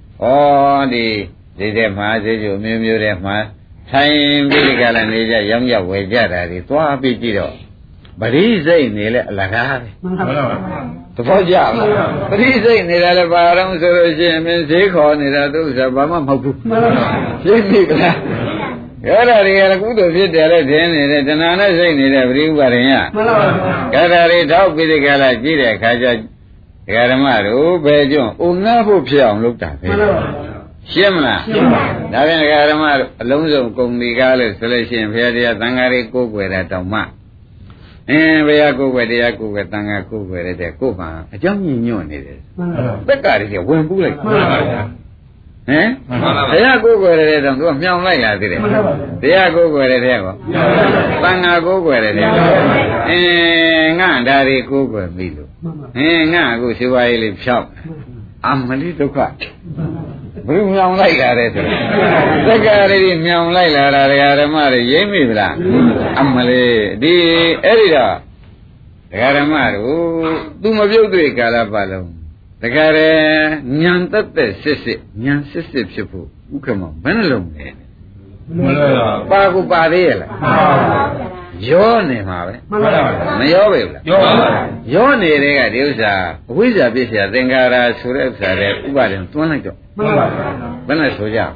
S2: ဒီတဲ့မှာစေကျုံမျိုးတဲ့မှာထိုင်ပြီးကြလာနေကြရောင်းကြဝယ်ကြတာတွေသွားပြီးကြည့်တော့ပရိစိတ်နေလဲအလကားပဲသဘောကျလားပရိစိတ်နေတာလည်းဘာတော့ဆိုလို့ရှိရင်မင်းဈေးခေါ်နေတာသူဥစ္စာဘာမှမဟုတ်ဘူးရှင်းပြီလားအဲ့ဒါတွေကကုသိုလ်ဖြစ်တယ်လေထင်နေတယ်တဏှာနဲ့စိတ်နေတဲ့ပရိဥပါဒင်ရမှန်ပါဗျာအဲ့ဒါတွေထောက်ပြီးဒီကလာကြည့်တဲ့အခါကျဒကာဓမ္မတို့ဘယ်ကြောင့်ဥငှဖို့ဖြစ်အောင်လုပ်တာပဲမှန်ပါဗျာရှင်းမလားရှင်းပါပြီဒါပြန်ဒကာဓမ္မတို့အလုံးစုံကုန်ဒီကားလို့ဆိုလို့ရှိရင်ဘုရားတရားသံဃာတွေကိုးကွယ်တာတောင်မှဘုရားကိုယ်ွယ်တရားကိုယ်ွယ်တန်ခါကိုယ်ွယ်တဲ့ကိုယ်မှာအကြောင်းညညွန့်နေတယ်သက်ကတည်းကဝင်ပူးလိုက်မှန်ပါဗျာဟမ်ဘုရားကိုယ်ွယ်တဲ့တော့သူကမြောင်လိုက်လာသေးတယ်တရားကိုယ်ွယ်တဲ့ကောတန်ခါကိုယ်ွယ်တဲ့ငါဒါတွေကိုယ်ွယ်ပြီလို့ငါအခုရှိပါရေးလေးဖြောက်အမလီဒုက္ခဘယ်မြောင်လိုက်လာတဲ့ဆိုသက်ကလေးမြောင်လိုက်လာတာဓမ္မတွေရိမ့်မိဗလားအမလေးဒီအဲ့ဒီတော့ဓမ္မတို့သူမပြုတ်တွေ့ကာလပတ်လုံးတခါတည်းညံတက်တဲ့စစ်ညံစစ်ဖြစ်ဖို့ဥက္ကမဘယ်နှလုံးလဲမလဲပါကူပါသေးရဲ့လားရောနေမှာပဲမရောပဲဘူးလားရောနေတဲ့ကဒီဥစ္စာအဝိဇ္ဇာပြည့်စရာသင်္ခါရဆိုတဲ့ဥစ္စာတွေဥပါဒံတွန်းလိုက်တော့မှန်ပါဗျာဘယ်နဲ့ဆိုကြ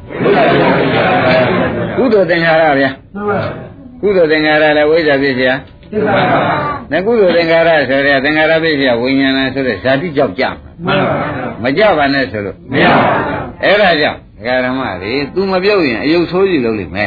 S2: ကုသိုလ်သင်္ခါရဗျာကုသိုလ်သင်္ခါရလည်းဝိဇ္ဇာပြည့်စရာနဲ့ကုသိုလ်သင်္ခါရဆိုတဲ့သင်္ခါရပြည့်စရာဝိညာဏဆိုတဲ့ဇာတိကြောက်ကြမှာမကြပါနဲ့ဆိုလို့မရပါဘူးအဲ့ဒါကြောင့်ဓမ္မတွေ तू မပြုတ်ရင်အယုတ်ဆိုးကြီးလုပ်လိမ့်မယ်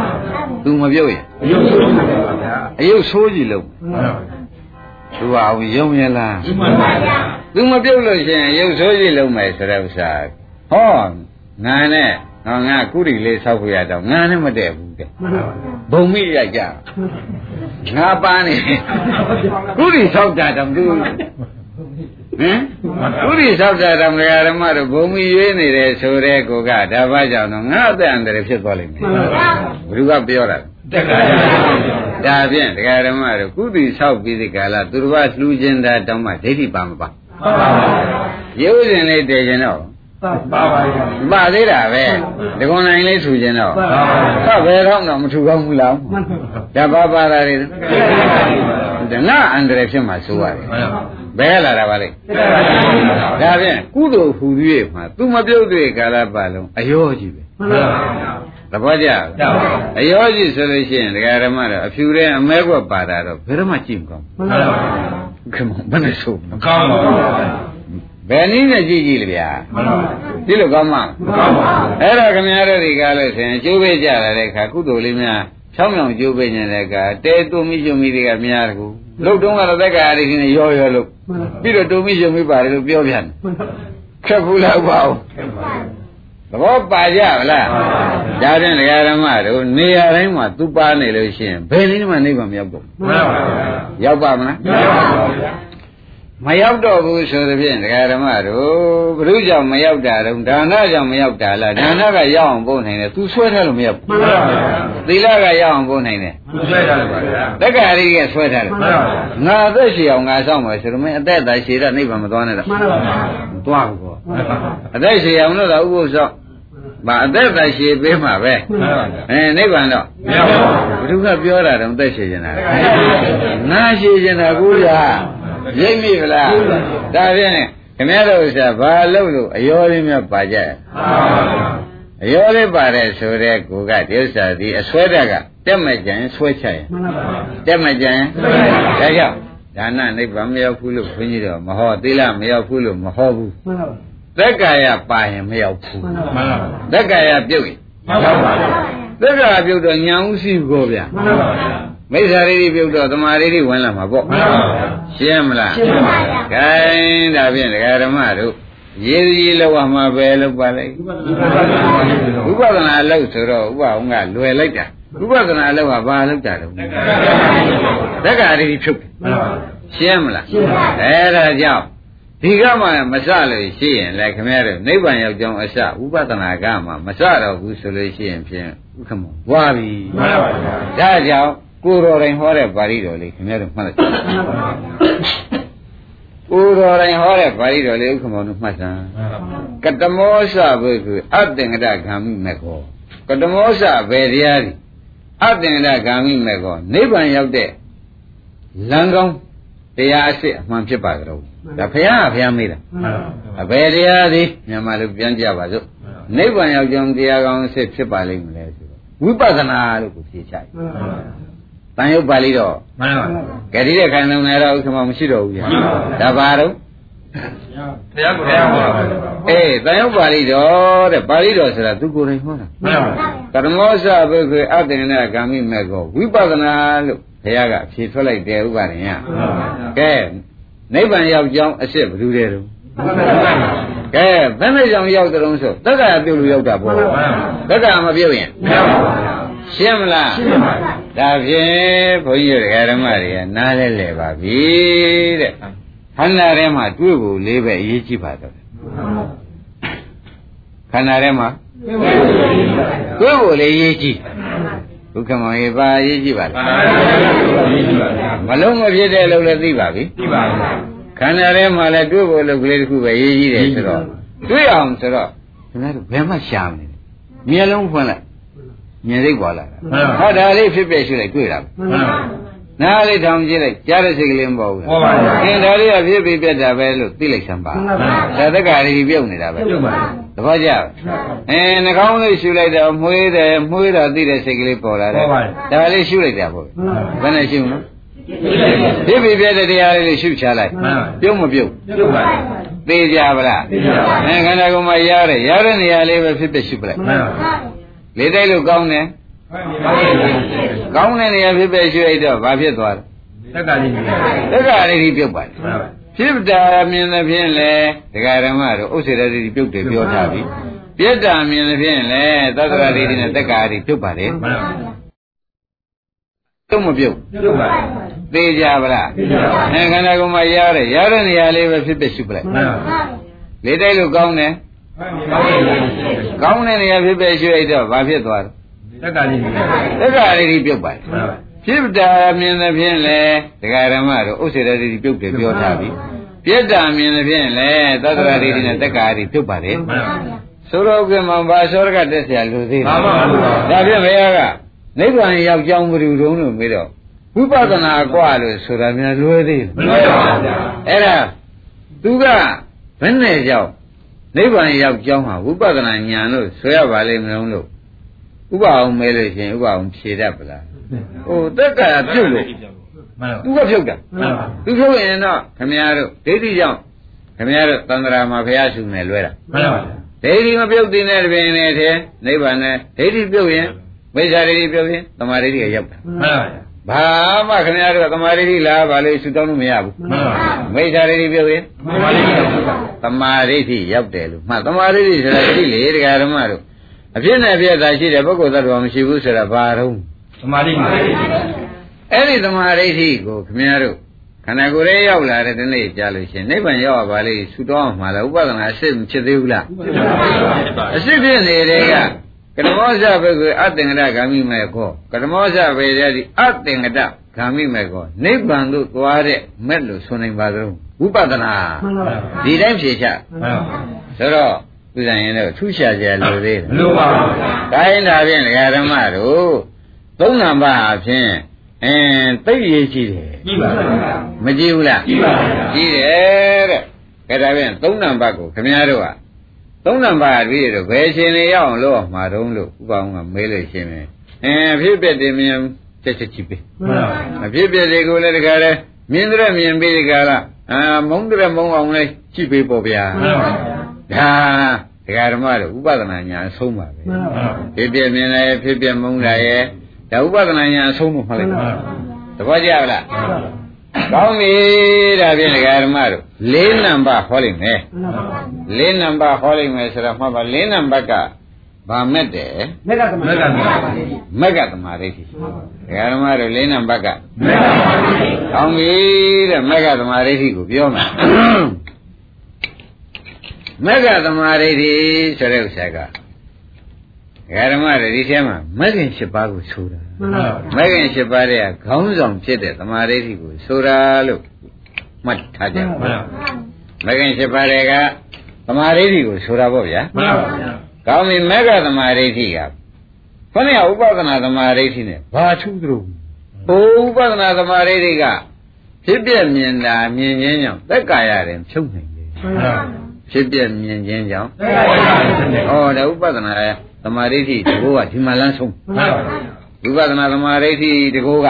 S2: तू မပြုတ်ရင်အယုတ်ဆိုးကြီးလုပ်ပါဗျာအယုတ်ဆိုးကြီးလုပ်သူကအောင်ယုံရလားမှန်ပါဗျာ तू မပြုတ်လို့ရှိရင်အယုတ်ဆိုးကြီးလုပ်မယ်ဆိုတဲ့ဥစ္စာဟောငါနဲ့ငါကုရီလေးဆောက်ပြရတော့ငါနဲ့မတည့်ဘူးတဲ့ဘုံမိရိုက်ကြငါပန်းနေကုရီဆောက်တာတော့ तू ဟင်ဥရိသောတာဓမ္မဓမ္မတို့ဘုံမီရွေးနေတယ်ဆိုတဲ့ကိုကဒါဘာကြောင့်တော့ငါအသက်အန္တရာယ်ဖြစ်သွားလိမ့်မယ်ဘုရားပြောတာတက်တာဒါဖြင့်တရားဓမ္မတို့ကုသိဆောက်ပြီးဒီကာလသူတော်ဘာလှူခြင်းတာတောင်းမှဒိဋ္ဌိပါမပါရုပ်ရှင်လေးတည်ခြင်းတော့ပါပါပါသေးတာပဲဒီကုန်းနိုင်လေးထူခြင်းတော့ဘယ်တော့မှမထူကောင်းဘူးလားဒါပါတာတွေဒါငါအန္တရာယ်ဖြစ်မှဆိုရတယ်ဘယ်လာတာပါလဲဒါဖြင့်ကုသိုလ်ဟူ၍မှာသူမပြုတ်တွေ့ကာလပတ်လုံးအယောကြီးပဲသဘောကျအယောကြီးဆိုလို့ရှိရင်ဒကာဓမ္မတော့အဖြူတဲ့အမဲကွက်ပါတာတော့ဘယ်တော့မှကြည့်မကောင်းဘူးခင်ဗျဘယ်နဲ့ဆိုမကောင်းပါဘူးဘယ်နည်းနဲ့ကြည့်ကြည့်လေဗျာဒီလိုကောင်းမှာမကောင်းပါဘူးအဲ့တော့ခင်ဗျားတို့ဒီကားလို့ဆိုရင်ကျိုးပေးကြလာတဲ့အခါကုသိုလ်လေးများချောင်းမြောင်ကျိုးပေးနေတဲ့အခါတဲတုံမိကျုံမိတွေကများတကူလုတ်တုံးကတော့သက်္ကာရီနဲ့ရောလို့ပြီးတော့တုံမိကျုံမိပါတယ်လို့ပြောပြန်ခက်ဘူးလားပါဦးသဘောပါကြဗလားဒါဖြင့်ဒကာဓမ္မတို့နေရာတိုင်းမှာသူပါနေလို့ရှိရင်ဘယ်နည်းမှနိဗ္ဗာန်မရောက်တော့မှန်ပါပါရောက်ပါမလားမရောက်ပါဘူးဗျာမရောက်တော့ဘူးဆိုသဖြင့်ဒကာဓမ္မတို့ဘုရုကြောင့်မရောက်တာတော့ဒါနကြောင့်မရောက်တာလားဒါနကရောက်အောင်ပို့နိုင်တယ်သူဆွဲထားလို့မရောက်ဘူးမှန်ပါပါသီလကရောက်အောင်ပို့နိုင်တယ်သူဆွဲထားလို့ပါဗျာတက္ကရီကဆွဲထားတယ်မှန်ပါပါငါအသက်ရှည်အောင်ငါဆောင်မယ်ဆိုတော့မင်းအသက်သာရှည်တော့နိဗ္ဗာန်မသွားနဲ့တော့မှန်ပါပါမသွားဘူးကောအသက်ရှည်အောင်လို့တော့ဥပုသ်ဆောင်ဘာအသက်သာရှည်ပေးမှာပဲနိဗ္ဗာန်တော့မရောက်ပါဘူးဘုရားပြောတာတော့အသက်ရှည်နေတာငါရှည်နေတာကိုရရိပ်မိဗလားဒါဖြင့်ခင်ဗျားတို့ဥစ္စာဘာလို့လို့အယောလေးများပါကြရဲ့အယောလေးပါတယ်ဆိုတဲ့ကိုကဒီဥစ္စာဒီအစွဲတက်ကတက်မကြရင်ဆွဲချရင်တက်မကြရင်ဒါကြောင့်ဒါနနိဗ္ဗာန်မရောက်ဘူးလို့ခွင့်ကြီးတော့မဟောသီလမရောက်ဘူးလို့မဟောဘူးသက်ကာယပါရင်မရောက်ဘူးသက်ကာယပြုတ်ရင်သက်ကာယပြုတ်တော့ညာဥရှိကိုဗျာမိစ္ဆာရိတိပြုတ်တော့သမာရိတိဝင်လာမှာပေါ့ရှင်းမလားရှင်းပါဗျာ gain ဒါဖြင့်ဒကာဓမ္မတို့ရေးကြီးလောက်မှာပဲလောက်ပါလိုက်ဥပဒနာလောက်ဆိုတော့ဥပအောင်ကလွယ်လိုက်တာဥပဒနာလောက်ကဘာလောက်တာတော့သက္ကာရိတိဖြုတ်ရှင်းမလားရှင်းပါအဲ့ဒါကြောင့်ဒီကမှမစလို့ရှိရင်လည်းခင်ဗျားတို့နိဗ္ဗာန်ရောက်ကြောင်းအစဥပဒနာကမှမစတော့ဘူးဆိုလို့ရှိရင်ဖြင့်ဥက္ကမဝါပြီမှန်ပါဗျာဒါကြောင့်ကိုယ်တော်တိုင်ဟောတဲ့ပါဠိတော်လေးခင်ဗျားတို့မှတ်လိုက်ကိုယ်တော်တိုင်ဟောတဲ့ပါဠိတော်လေးဥက္ကမောတို့မှတ်စမ်းကတမောစဘုခုအသင်္ကတဂာမိမေခောကတမောစဘယ်တရားဒီအသင်္ကတဂာမိမေခောနိဗ္ဗာန်ရောက်တဲ့လမ်းကောင်းတရားအစစ်အမှန်ဖြစ်ပါကြတော့ဒါဖះမေးတာအဘယ်တရားသည်မြန်မာလူပြန်ကြပါစို့နိဗ္ဗာန်ရောက်ကြောင်းတရားကောင်းအစစ်ဖြစ်ပါလိမ့်မလဲဆိုတော့ဝိပဿနာလို့ကိုဖြေချတယ်တန်ရုပ်ပါဠိတော့မှန်ပါပါကဲဒီတဲ့ခိုင်လုံးလည်းတော့ဥက္ကမမရှိတော့ဘူးဗျာဒါပါတော့ဘုရားကိုယ်တော်ဟောတာအေးတန်ရုပ်ပါဠိတော်တဲ့ပါဠိတော်ဆိုတာသူကိုယ်တိုင်ဟောတာမှန်ပါပါကရမောစဘုခေအတေနဂာမိမေကောဝိပဿနာလို့ဘုရားကဖြေထွက်လိုက်တယ်ဥပါဒင်ရကဲနိဗ္ဗာန်ရောက်ကြောင်းအစ်စ်ဘယ်သူတဲ့တော့ကဲဘယ်နဲ့ကြောင့်ရောက်တဲ့တုံးဆိုတက္ကရာပြုတ်လို့ရောက်တာပေါ့တက္ကရာမပြုတ်ရင်မရောက်ပါဘူးရှင်းမလားရှင်းပါပြီဒါဖြင့်ဘုန်းကြီးတို့ဓမ္မတွေကနားလဲလဲပါပြီတဲ့ခန္ဓာထဲမှာတွေ့ဖို့လေးပဲအရေးကြီးပါတော့ခန္ဓာထဲမှာတွေ့ဖို့လေးအရေးကြီးဒုက္ခမောဟပါအရေးကြီးပါလားမလုံးမဖြစ်တဲ့လို့လည်းသိပါပြီသိပါပြီခန္ဓာထဲမှာလည်းတွေ့ဖို့လို့ကလေးတစ်ခုပဲအရေးကြီးတယ်ဆိုတော့တွေ့အောင်ဆိုတော့ခင်ဗျားတို့ဘယ်မှရှာမနေမျက်လုံးဖွင့်လိုက်မြင်စိတ်ပေါ်လာတာဟောဒါလေးဖြစ်ပြရှိလိုက်တွေ့တာနားလေးထောင်ကြည့်လိုက်ကြားတဲ့စိတ်ကလေးမပေါ်ဘူးဟုတ်ပါဘူးအင်းဒါလေးကဖြစ်ပြီးပြတ်တာပဲလို့သိလိုက်စမ်းပါဒါတက္ကရာကြီးပြုတ်နေတာပဲပြုတ်ပါသဘောကျနှာခေါင်းလေးရှူလိုက်တော့မွေးတော့သိတဲ့စိတ်ကလေးပေါ်လာတယ်ဒါလေးရှူလိုက်တာပေါ့ဘယ်နဲ့ရှူနော်ဖြစ်ပြီးပြတ်တဲ့တရားလေးရှူချလိုက်ပြုတ်မပြုတ်ပြုတ်ပါသိကြပါလားသိကြပါခန္ဓာကိုယ်မှာရတဲ့နေရာလေးပဲဖြစ်ဖြစ်ရှူပလိုက်လေတိုက်လို့ကောင်းတယ်ကောင်းတဲ့နေရာဖြစ်ဖြစ်ရှူလိုက်တော့ဘာဖြစ်သွားလဲတက္ကရာလေးပြုတ်ပါတယ်ဖြစ်တာမြင်တဲ့ဖြင့်လေဒကာဓမ္မတို့ဥစ္စေတတိပြုတ်တယ်ပြောထားပြီပြက်တာမြင်တဲ့ဖြင့်လေသတ္တရာလေးနဲ့တက္ကရာလေးပြုတ်ပါတယ်ပြုတ်မပြုတ်ပြုတ်ပါတယ်သိကြပါလားသိကြပါဘူးခန္ဓာကိုယ်မှာရတဲ့နေရာလေးပဲဖြစ်ဖြစ်ရှုပလိုက်လေတိုက်လို့ကောင်းတယ်ကောင်းတဲ့နေရာဖြစ်ဖြစ်ရှုလိုက်တော့ဘာဖြစ်သွားလဲတက္ကရာလေးပြုတ်ပါတယ်ဖြစ်တာမြင်တဲ့ဖြင့်လေဒကာဓမ္မတို့ဥစ္စေတတိပြုတ်တယ်ပြောထားပြီပြက်တာမြင်တဲ့ဖြင့်လေသတ္တရာလေးနဲ့တက္ကရာလေးပြုတ်ပါတယ်ဆိုတော့ကမှဘာသောရကတက်เสียလူသေးတယ်ဒါဖြင့်ဘုရားကနိဗ္ဗာန်ရောက်ကြောင်းဘယ်လိုတုံးလို့မေးတော့ဝိပဿနာกว่าလို့ဆိုတာများလွယ်သေးတယ်မလွယ်ပါဘူးအဲ့ဒါသူကဘယ်နဲ့ကြောင့်နိဗ္ဗာန်ရောက်ကြောင်းဟာဝိပဿနာဉာဏ်လို့ဆိုရပါလိမ့်မလို့ဥပအောင်မဲလို့ရှင်ဥပအောင်ဖြေတတ်ပလားဟိုတက္ကရာပြုတ်လို့သူကဖြုတ်တာသူဖြုတ်ရင်တော့ခမည်းတော်ဒိဋ္ဌိကြောင့်ခမည်းတော်သန္တရာမှာဘုရားရှုနေလွဲတာမှန်ပါပါဒိဋ္ဌိမပြုတ်တဲ့နဲ့တပင်နဲ့ထဲနိဗ္ဗာန်နဲ့ဒိဋ္ဌိပြုတ်ရင်မိစ္ဆာဒိဋ္ဌိပြုတ်ရင်သမာဓိဋ္ဌိကရောက်တာမှန်ပါပါဘာမှခင်ဗျားတို့သမာဓိဋ္ဌိလားဘာလို့ရှုတောင်းလို့မရဘူးမှန်ပါမိစ္ဆာဒိဋ္ဌိပြုတ်ရင်သမာဓိဋ္ဌိရောက်တယ်လို့မှတ်သမာဓိဋ္ဌိဆိုတာရှိလေတရားဓမ္မတို့အဖြစ်နဲ့ပြည့်တာရှိတယ်ပုဂ္ဂိုလ်သတ္တဝါမရှိဘူးဆိုတာဘာတော့သမာဓိအဲ့ဒီသမာဓိဋ္ဌိကိုခင်ဗျားတို့ခန္ဓာကိုယ်ရဲ့ရောက်လာတဲ့ဒီနေ့ကြားလို့ရှင်နိဗ္ဗာန်ရောက်ရပါလေရှုတောင်းမှာလားဥပဒနာအစစ်မဖြစ်သေးဘူးလားအစစ်ဖြစ်နေတဲ့ကကရမောဇဘကွေအတင်္ဂဒဂာမိမေခောကရမောဇဘေရတိအတင်္ဂဒဂာမိမေခောနိဗ္ဗာန်သို့သွားတဲ့မဲ့လို့ဆိုနိုင်ပါသလုံးဝိပဿနာဒီတိုင်းဖြေချဆိုတော့သူဆိုင်ရင်တော့ထူးခြားကြလို့သေးတယ်မလိုပါဘူး။ဒါရင်ဒါဖြင့်ဓမ္မတို့သုံးနံပါတ်အဖြစ်သိရေးရှိတယ်ကြည့်ပါဘူးမကြည့်ဘူးလားကြည့်ပါဘူးကြည့်တယ်တဲ့အဲဒါဖြင့်သုံးနံပါတ်ကိုခင်ဗျားတို့ကသုံးနံပါတ်ပြီးတော့ဘယ်ရှင်နေရအောင်လို့မှာတုံးလို့ဥပအောင်ကမေးလို့ရှင်မယ်ဖြစ်ပြတယ်မြင်ချက်ချက်ကြည့်ပေးအဖြစ်ပြတွေကိုလည်းတခါလဲမြင်တဲ့မြင်ပြီးဒီကလာမုန်းတဲ့မုန်းအောင်လဲကြည့်ပေးပေါ့ဗျာဒါဓမ္မတို့ဥပဒနာညာအဆုံးပါပဲဖြစ်ပြမြင်တယ်ဖြစ်ပြမုန်းတာရဲ့ဒါဥပဒနာညာအဆုံးလို့မှတ်လိုက်သဘောကျလားကောင်းပြီဒါဖြင့်ဓမ္မတို့၄နံပါတ်ဟောလိုက်မယ်၄နံပါတ်ဟောလိုက်မယ်ဆိုတော့မှတ်ပါ၄နံပါတ်ကဘာမဲ့တယ်မက္ကသမာဓိမက္ကသမာဓိဓမ္မတို့၄နံပါတ်ကမက္ကသမာဓိကောင်းပြီတဲ့မက္ကသမာဓိကိုပြောမယ်မက္ကသမာဓိဆိုတဲ့ဥစ္စာကဓမ္မတွေဒီထဲမှာမဂ္ဂင်၈ပါးကိုဆိုတာမဂ္ဂင်၈ပါးတဲ့ခေါင်းဆောင်ဖြစ်တဲ့သမာဓိကိုဆိုတာလို့မှတ်ထားကြပါမဂ္ဂင်၈ပါးတွေကသမာဓိကိုဆိုတာပေါ့ဗျာမှန်ပါဗျာကောင်းပြီမက္ကသမာဓိကခொနည်းဥပဒနာသမာဓိနဲ့ဘာထူးသလိုဟိုဥပဒနာသမာဓိကဖြစ်ပြမြင်တာမြင်ခြင်းကြောင့်သက်ကာယရင်ဖြုတ်နိုင်တယ်ဖြစ်ပြမြင်ခြင်းကြောင့်သက်ကာယရင်ဖြုတ်နိုင်တယ်ဩဒါဥပဒနာသမာဓိဋ္ဌိတကောကဒီမှာလမ်းဆုံးဥပဒနာသမာဓိဋ္ဌိတကောက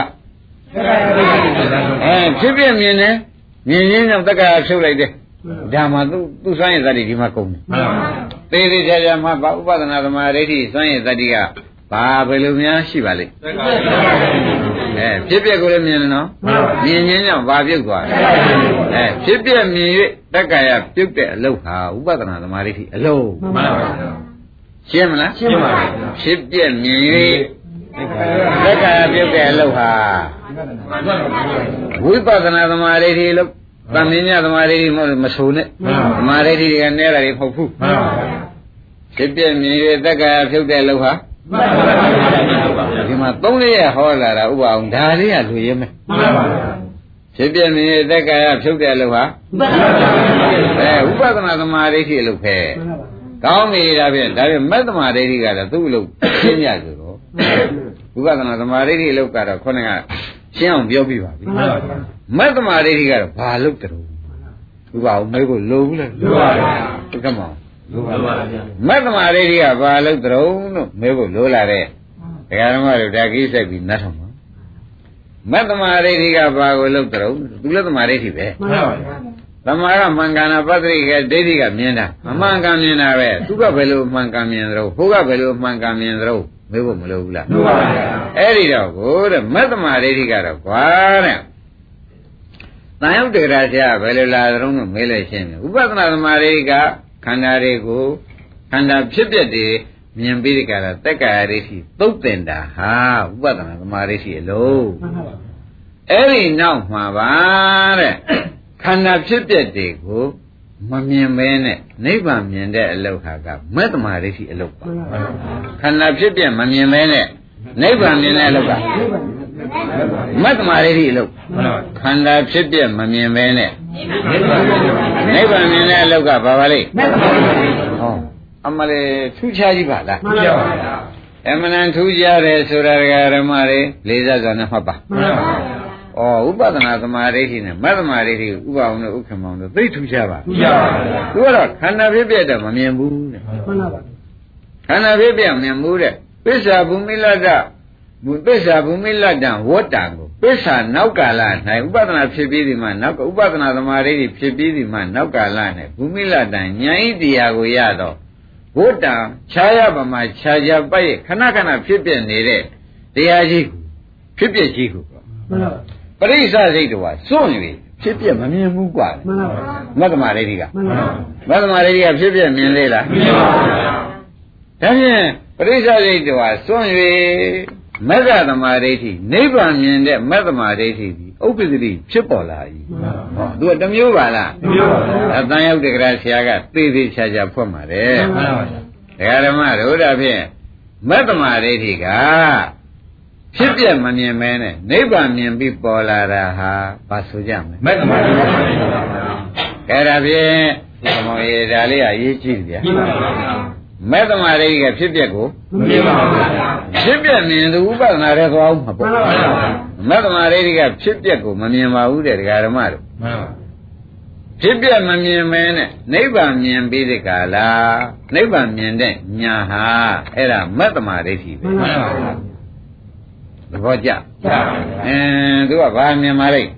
S2: ဖြစ်ပြမြင်တယ်မြင်ခြင်းကြောင့်သက်ကာယဖြုတ်လိုက်တယ်ဒါမှသူစွမ်းရည်သတ္တိဒီမှာကုန်တယ်သေသေးချာချာမှဥပဒနာသမာဓိဋ္ဌိစွမ်းရည်သတ္တိကဘာဘယ်လိုများရှိပါလိမ့်ဖြစ်ပြကိုလည်းမြင်တယ်နော်မြင်ခြင်းကြောင့်ဘာပြုတ်သွားလဲဖြစ်ပြမြင်၍တက္ကရာပြုတ်တဲ့အလုပ်ဟာဥပဒနာသမာဓိဋ္ဌိအလုပ်မှန်ပါဗျာရှင်းမလားရှင်းပါပြီဖြစ်ပြမြင်၍တက္ကရာပြုတ်တဲ့အလုပ်ဟာဝိပဿနာသမာဓိဋ္ဌိအလုပ်သံမြင်သမာဓိဋ္ဌိမဆိုနဲ့သမာဓိဋ္ဌိတွေကနဲတာတွေမဟုတ်ဘူးဖြစ်ပြမြင်၍တက္ကရာပြုတ်တဲ့အလုပ်ဟာဒီမှာ3ရက်ဟောလာတာဥပအောင်ဒါလေးကလူရဲမယ်ဖြစ်ပြမြင်တဲ့ကာယဖြုတ်တဲ့အလုပ်ဟာဥပဒနာသမာဓိဋ္ဌိအလုပ်ပဲကောင်းနေတာဖြင့်ဒါဖြင့်မက်သမာဓိဋ္ဌိကတော့သူ့အလုပ်ရှင်းရဆိုတော့ဥပဒနာသမာဓိဋ္ဌိအလုပ်ကတော့ခေါင်းကရှင်းအောင်ပြောပြပါပြီမက်သမာဓိဋ္ဌိကတော့ဘာလုပ်တယ်ဥပအောင်မဲကိုလိုဘူးလားလိုပါဗျာတက္ကမောလိုပါပါဗျာမက်သမာဓိဋ္ဌိကဘာလုပ်တယ်လို့မဲကိုလိုလာတဲ့ဒကာဓမ္မတို့ဒါကိစ္စပြီးနတ်ထောင်ပါမက်သမာဓိဋ္ဌိကဘာကိုလုပ်တယ်လို့သူလည်းသမာဓိဋ္ဌိပဲမှန်ပါဗျာသမာကမှန်ကန်တာပတ္တိကဒိဋ္ဌိကမြင်တာအမှန်ကန်မြင်တာပဲသူကဘယ်လိုမှန်ကန်မြင်သလဲဟိုကဘယ်လိုမှန်ကန်မြင်သလဲမဲဖို့မလိုဘူးလားမှန်ပါဗျာအဲ့ဒီတော့ကိုတဲ့မက်သမာဓိဋ္ဌိကတော့ကွာတဲ့တန်ရုပ်တေရာဆရာဘယ်လိုလာသလုံးလို့မေးလိုက်ရှင်းတယ်ဥပဒနာသမာဓိကခန္ဓာတွေကိုခန္ဓာဖြစ်ပျက်တွေမြင်ပြီးဒီကရာတက်ကာယဒိဋ္ဌိသုတ်တင်တာဟာဥပဒနာသမာဓိရှိအလုံးအဲ့ဒီနောက်မှာပါတဲ့ခန္ဓာဖြစ်ပျက်တွေကိုမမြင်မဲနဲ့နိဗ္ဗာန်မြင်တဲ့အလုပ်ဟာကမက်သမာဓိရှိအလုပ်ပါခန္ဓာဖြစ်ပျက်မမြင်မဲနဲ့နိဗ္ဗာန်မြင်တဲ့အလုပ်ကမက်သမာဓိရှိအလုပ်ခန္ဓာဖြစ်ပျက်မမြင်မဲနဲ့နိဗ္ဗာန်မြင်တဲ့အလုပ်ကဘာပါလိမ့်ဟောအမလေးထူးခြားကြီးပါလားမှန်ပါဗျာအမှန်တန်ထူးခြားတယ်ဆိုတာဓမ္မတွေလေးစားစွာနဲ့မှတ်ပါမှန်ပါဗျာဩဥပဒနာသမာဓိရှိနဲ့မက်သမာဓိရှိဥပအောင်တို့ဥက္ကမောင်တို့သိထူးခြားပါမှန်ပါဗျာသူကတော့ခန္ဓာဖြစ်ပြတော့မမြင်ဘူးတဲ့မှန်ပါဗျာခန္ဓာဖြစ်ပြမြင်ဘူးတဲ့ပစ္စာဘူမိလတ္တပစ္စာဘူမိလတ္တဝတ္တံကိုပစ္စာနောက်ကာလ၌ဥပဒနာဖြစ်ပြီးဒီမှာနောက်ဥပဒနာသမာဓိဖြစ်ပြီးဒီမှာနောက်ကာလ၌ဘူမိလတ္တဉာဏ်ဤတရားကိုရတော့ဘုဒ္ဓံခြားရပါမှာခြားကြပိုက်ခဏခဏဖြစ်ပြနေတဲ့တရားကြီးကိုဖြစ်ပြကြီးကိုပရိစ္ဆစိတ်တော်ကစွန့်၍ဖြစ်ပြမမြင်ဘူးกว่าမက္ကမဒိဋ္ဌိကမက္ကမဒိဋ္ဌိကဖြစ်ပြမြင်လေလားမြင်ပါဘူးဗျာဒါဖြင့်ပရိစ္ဆစိတ်တော်ကစွန့်၍မက္ကသမာဓိဋ္ဌိနိဗ္ဗာန်မြင်တဲ့မက္ကမဒိဋ္ဌိဒီဥပ္ပဒတိဖြစ်ပေါ်လာ၏ဟောသူကတစ်မျိုးပါလားတစ်မျိုးပါဗျာအတန်ရောက်တဲ့ကရာဆရာကသေသေးချာချာဖွင့်ပါတယ်မှန်ပါဗျာဒကာဓမ္မတို့ဒါဖြင့်မက္ကမဒိဋ္ဌိကဖြစ်ပြမမြင်မဲနဲ့နိဗ္ဗာန်မြင်ပြီးပေါ်လာတာဟာဘာဆိုကြမလဲမက္ကမဒိဋ္ဌိပါဗျာအဲ့ဒါဖြင့်ဒီမောင်ရေဒါလေးကအရေးကြီးတယ်ဗျာမက်သမာဓိကဖြစ်ပြကိုမမြင်ပါဘူးဗျာဖြစ်ပြမြင်သူဥပဒနာတွေသွားအောင်မပေါ့မက်သမာဓိကဖြစ်ပြကိုမမြင်ပါဘူးတဲ့ဒကာဓမ္မတို့မှန်ပါဖြစ်ပြမမြင်မဲနဲ့နိဗ္ဗာန်မြင်ပြီးတဲ့ကာလနိဗ္ဗာန်မြင်တဲ့ညာဟာအဲ့ဒါမက်သမာဓိပဲမှန်ပါဘူးသဘောကျသူကဘာမြင်ပါလိမ့်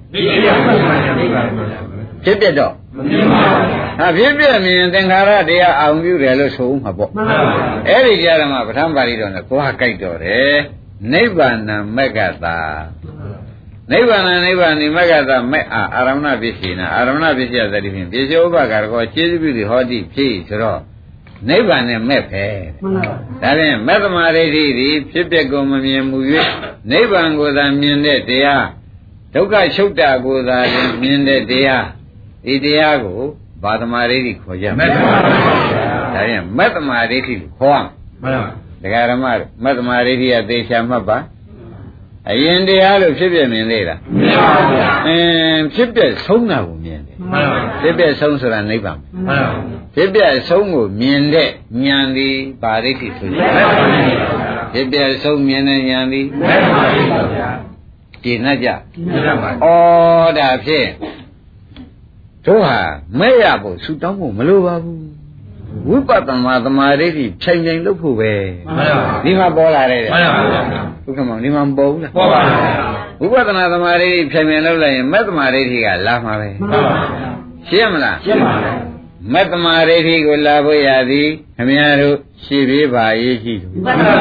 S2: ဖြစ်ပြတော့မမြင်ပါဘူးဟာဖြစ်ပြမြင်သင်္ခါရတရားအောင်ပြုတယ်လို့ဆိုဦးမှာပေါ့မှန်ပါဘူးအဲ့ဒီကြရမှာပဋ္ဌာန်းပါဠိတော်နဲ့သွားကြိုက်တော့တယ်နိဗ္ဗာန်မက္ကတာနိဗ္ဗာန်နိဗ္ဗာန်မက္ကတာမဲ့အာရမဏပစ္စေနာအာရမဏပစ္စယသတိဖြင့်ပြေကျောဥပကာရကောခြေပြုသည်ဟောတိဖြစ်ဆိုတော့နိဗ္ဗာန်နဲ့မဲ့ပဲမှန်ပါဘူးဒါဖြင့်မက္ကမဒိဋ္ဌိသည်ဖြစ်ပြကိုမမြင်မူ၍နိဗ္ဗာန်ကိုသာမြင်တဲ့တရားဒုက္ခချုပ်တာကိုသာမြင်တဲ့တရားဒီတရားကိုဘာသမာဓိဋ္ဌိခေါ်ကြမလဲဒါဖြင့်မက်သမာဓိဋ္ဌိလို့ခေါ်ရမှာမှန်ပါဒကာဓမ္မတို့မက်သမာဓိဋ္ဌိကသေချာမှတ်ပါအရင်တရားလို့ဖြစ်ပြမြင်သေးလားမြင်ပါဗျာဖြစ်ပြဆုံးတာကိုမြင်တယ်မှန်ပါဖြစ်ပြဆုံးဆိုတာနိဗ္ဗာန်မှန်ပါဖြစ်ပြဆုံးကိုမြင်တဲ့ဉာဏ်သည်ဘာဒိဋ္ဌိဆိုကြဖြစ်ပြဆုံးမြင်တဲ့ဉာဏ်သည်မက်သမာဓိပါဗျာကျေနပ်ကြဩဒါဖြင့်တို့ဟာမဲ့ရဖို့ဆူတောင်းဖို့မလိုပါဘူးဝိပဿနာသမာဓိဖြိုင်ဖြိုင်လုပ်ဖို့ပဲဒီမှာပေါ်လာတယ်မှန်ပါဗျာဒုက္ခမောင်ဒီမှာမပေါ်ဘူးလားပေါ်ပါဗျာဝိပဿနာသမာဓိဖြိုင်ဖြိုင်လုပ်လိုက်ရင်မဲ့သမာဓိကလာမှာပဲမှန်ပါဗျာရှင်းမလားရှင်းပါဗျာမဲ့သမာဓိကိုလာဖို့ရသည်ခင်ဗျားတို့ရှင်းပြပါရေးရှိတယ်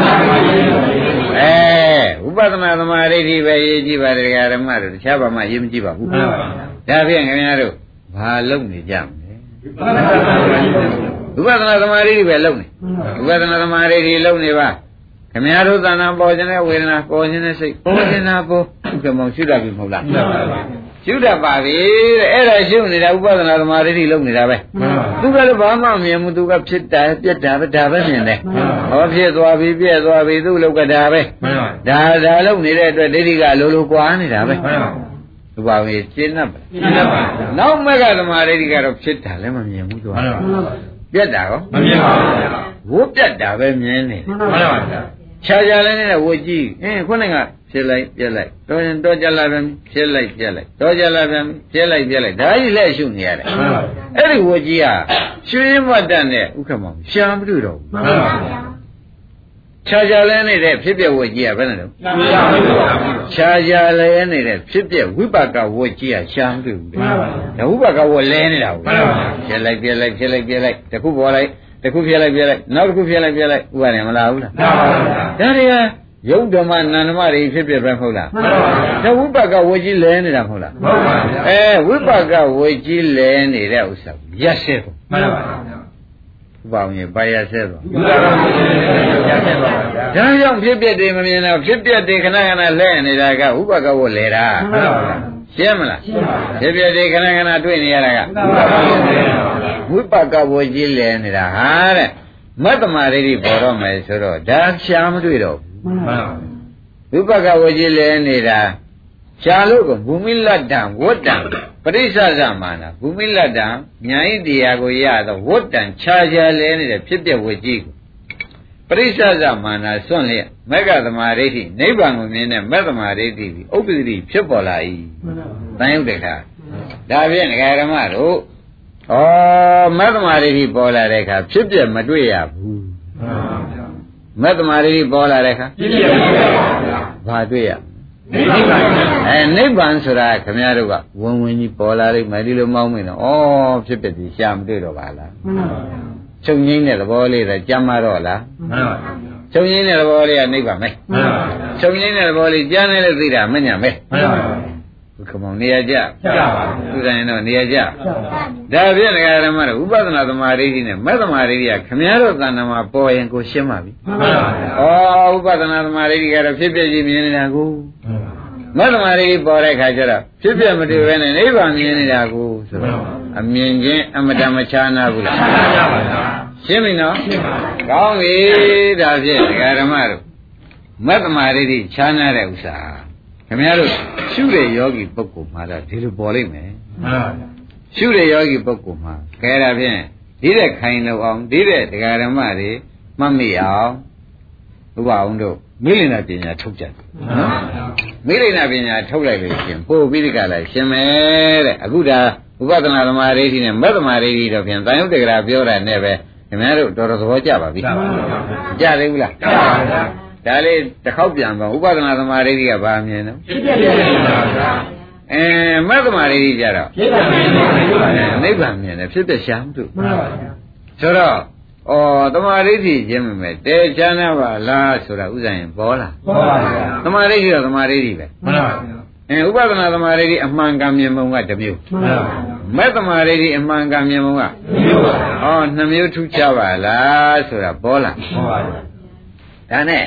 S2: ဝိပဿနာသမာဓိပဲရေးကြည့်ပါတယ်ဓမ္မတို့တခြားဘာမှရေးမကြည့်ပါဘူးမှန်ပါဗျာဒါဖြင့်ခင်ဗျားတို့ဘာလုပ်နေကြမလဲဝိပဿနာသမာဓိပဲလုပ်နေဝိပဿနာသမာဓိလုပ်နေပါခင်ဗျားတို့သဏ္ဍာန်ပေါ်ခြင်းနဲ့ဝေဒနာပေါ်ခြင်းနဲ့စိတ်ပေါ်ခြင်းနာပေါ်ဘယ်မှာရှုတတ်ပြီမဟုတ်လားရှုတတ်ပါပြီတဲ့အဲ့ဒါရှုနေတာဥပဒနာသမာဓိလုပ်နေတာပဲသူကလည်းဘာမှမမြင်ဘူးသူကဖြစ်တာပြက်တာပဲဒါပဲမြင်တယ်ဟောဖြစ်သွားပြီပြက်သွားပြီသူ့လောက်ကဒါပဲဒါလုပ်နေတဲ့အတွက်ဒိဋ္ဌိကလိုလိုကွာနေတာပဲသူပါဝင်ရှင်း납ပါနောက်မကသမာဓိကတော့ဖြစ်တာလည်းမမြင်ဘူးသူကပြက်တာရောမမြင်ပါဘူးဝုတ်ပြက်တာပဲမြင်နေတယ်မှန်ပါဗျာခြားခြားလည်းနဲ့ဝုတ်ကြည့်ခုနကဖြစ်လိုက်ပြက်လိုက်တော့ရင်တော့ကြလာပြန်ဖြစ်လိုက်ပြက်လိုက်တော့ကြလာပြန်ဖြစ်လိုက်ပြက်လိုက်ဒါကြီးလက်ရှုနေရတယ်မှန်ပါဗျာအဲ့ဒီဝုတ်ကြီးကရွှေမတ်တတ်နဲ့ဥက္ကမောင်ရှာမတွေ့တော့ဘူးမှန်ပါဗျာခြားခြားလည်းနေတဲ့ဖြစ်ပြဝုတ်ကြီးကဘယ်နဲ့လဲခြားခြားလည်းနေတဲ့ဖြစ်ပြဝိပါကဝုတ်ကြီးကရှာမတွေ့ဘူးမှန်ပါဗျာဒါဝိပါကဝုတ်လဲနေတာဘူးမှန်ပါဗျာဖြစ်လိုက်ပြက်လိုက်ဖြစ်လိုက်ပြက်လိုက်တခုပေါ်လိုက်တခုဖြစ်လိုက်ပြလိုက်နောက်တစ်ခုဖြစ်လိုက်ပြလိုက်ဥပါနေမလားဘူးလားမှန်ပါဗျာဒါတွေကယုတ်ဓမ္မနန္ဓမတွေဖြစ်ပြပဲမဟုတ်လားမှန်ပါဗျာဒါဝိပါကဝေကြီးလဲနေတာမဟုတ်လားမှန်ပါဗျာဝိပါကဝေကြီးလဲနေတဲ့ဥစ္စာရက်ဆက်ဖို့မှန်ပါဗျာဥပအောင်ရင်ဘာရက်ဆက်သွားဥပါကဝေကြီးရက်ဆက်သွားပါဗျာဒါကြောင့်ဖြစ်ပြတွေမမြင်တော့ဖြစ်ပြတွေခဏခဏလဲနေတာကဥပကဝေလဲတာမှန်ပါဗျာရှင်းမလားရှင်းပါဗျာဖြစ်ပြတွေခဏခဏတွေ့နေရတာကဝိပါကဝေကြီးလဲနေတာဟာတဲ့မတ္တမရိတိပေါ်တော့မယ်ဆိုတော့ဒါရှားမတွေ့တော့ဘူးမှန်ပါဝိပကဝကြီးလဲနေတာရှားလို့ကဘူမိလတ္တံဝတ္တံပရိစ္ဆဇမာနာဘူမိလတ္တံဉာဏ်ဤတရားကိုရတော့ဝတ္တံခြားခြားလဲနေတဲ့ဖြစ်ပြဝကြီးကိုပရိစ္ဆဇမာနာစွန့်လျက်မက္ကသမာဓိဋ္ဌိနိဗ္ဗာန်ကိုမြင်တဲ့မက္ကသမာဓိဋ္ဌိဥပ္ပဒိဖြစ်ပေါ်လာ၏တန်ရုပ်တခါဒါဖြင့်ဒကာဓမ္မတို့မက္ကသမာဓိဋ္ဌိပေါ်လာတဲ့အခါဖြစ်ပြမတွေ့ရဘူးမက္ကသမာဓိဋ္ဌိပေါ်လာတဲ့အခါဖြစ်ပြမတွေ့ရဘူးဘာတွေ့ရနိဗ္ဗာန်ဆိုတာခင်ဗျားတို့ကဝင်ဝင်ကြီးပေါ်လာလိမ့်မယ်ဒီလိုမောင်းမင်းတော့ဖြစ်ပြပြီးရှားမတွေ့တော့ပါလားချုပ်ငိမ့်တဲ့သဘောလေးတော့ကြမ်းမတော့လားချုပ်ငိမ့်တဲ့သဘောလေးကနိဗ္ဗာန်ပဲချုပ်ငိမ့်တဲ့သဘောလေးကြားနေလို့သိတာမညာပဲခမောင်နေရာကြသူတိုင်းတော့နေရာကြဒါဖြင့်ဒကာဓမ္မတို့ဥပဒနာသမာဓိနဲ့မသမာဓိကခင်ဗျားတို့သဏ္ဍာန်မှာပေါ်ရင်ကိုရှင်းပါပြီဥပဒနာသမာဓိကတော့ဖြစ်ဖြစ်ကြီးမြင်နေတာကိုမသမာဓိပေါ်တဲ့ခါကျတော့ဖြစ်ဖြစ်မတွေ့ဘဲနဲ့နိဗ္ဗာန်မြင်နေတာကိုဆိုတော့အမြင်ချင်းအမတန်မချာနာဘူးလားရှင်းပြီနော်ကောင်းပြီဒါဖြင့်ဒကာဓမ္မတို့မသမာဓိချာနာတဲ့ဥစ္စာခင်ဗျားတို့ရှုတဲ့ယောဂီပုဂ္ဂိုလ်မှာတော့ဒီလိုပေါ်လိမ့်မယ်မှန်ပါဗျာရှုတဲ့ယောဂီပုဂ္ဂိုလ်မှာခဲတာဖြင့်ဒီတဲ့ခိုင်လို့အောင်ဒီတဲ့ဒကာဓမ္မတွေမှတ်မိအောင်ဥပအောင်တို့မိလိန်နာပညာထုတ်ကြတယ်နော်မိလိန်နာပညာထုတ်လိုက်လို့ရှင်ပို့ပြီးဒီကလာရှင်မယ်တဲ့အခုဒါဥပဒနာသမာဓိနဲ့မသမာဓိတော့ဖြင့်တန်ရုပ်တက္ကရာပြောတာနဲ့ပဲခင်ဗျားတို့တော်တော်သဘောကျပါပြီကြသေးဘူးလားကြပါဗျာဒါလေးတစ်ခေါက်ပြန်ပါဥပဒနာသမာဓိကဘာမြင်တော့ဖြစ်ပြမြင်ပါဗျာမသမာဓိကြတော့ဖြစ်ပြမြင်ပါဗျာနိဗ္ဗာန်မြင်တယ်ဖြစ်ပြရှားမတွေ့မှန်ပါဗျာဆိုတော့သမာဓိချင်းမဲ့တဲချမ်းသာပါလားဆိုတာဥစ္စာရင်ပေါ်လာပေါ်ပါဗျာသမာဓိတော့သမာဓိပဲမှန်ပါဗျာဥပဒနာသမာဓိအမှန်ကမြင်ပုံကတစ်မျိုးမှန်ပါဗျာမသမာဓိအမှန်ကမြင်ပုံကမျိုးပါဗျာနှစ်မျိုးထူးခြားပါလားဆိုတာပေါ်လာပေါ်ပါဗျာဒါနဲ့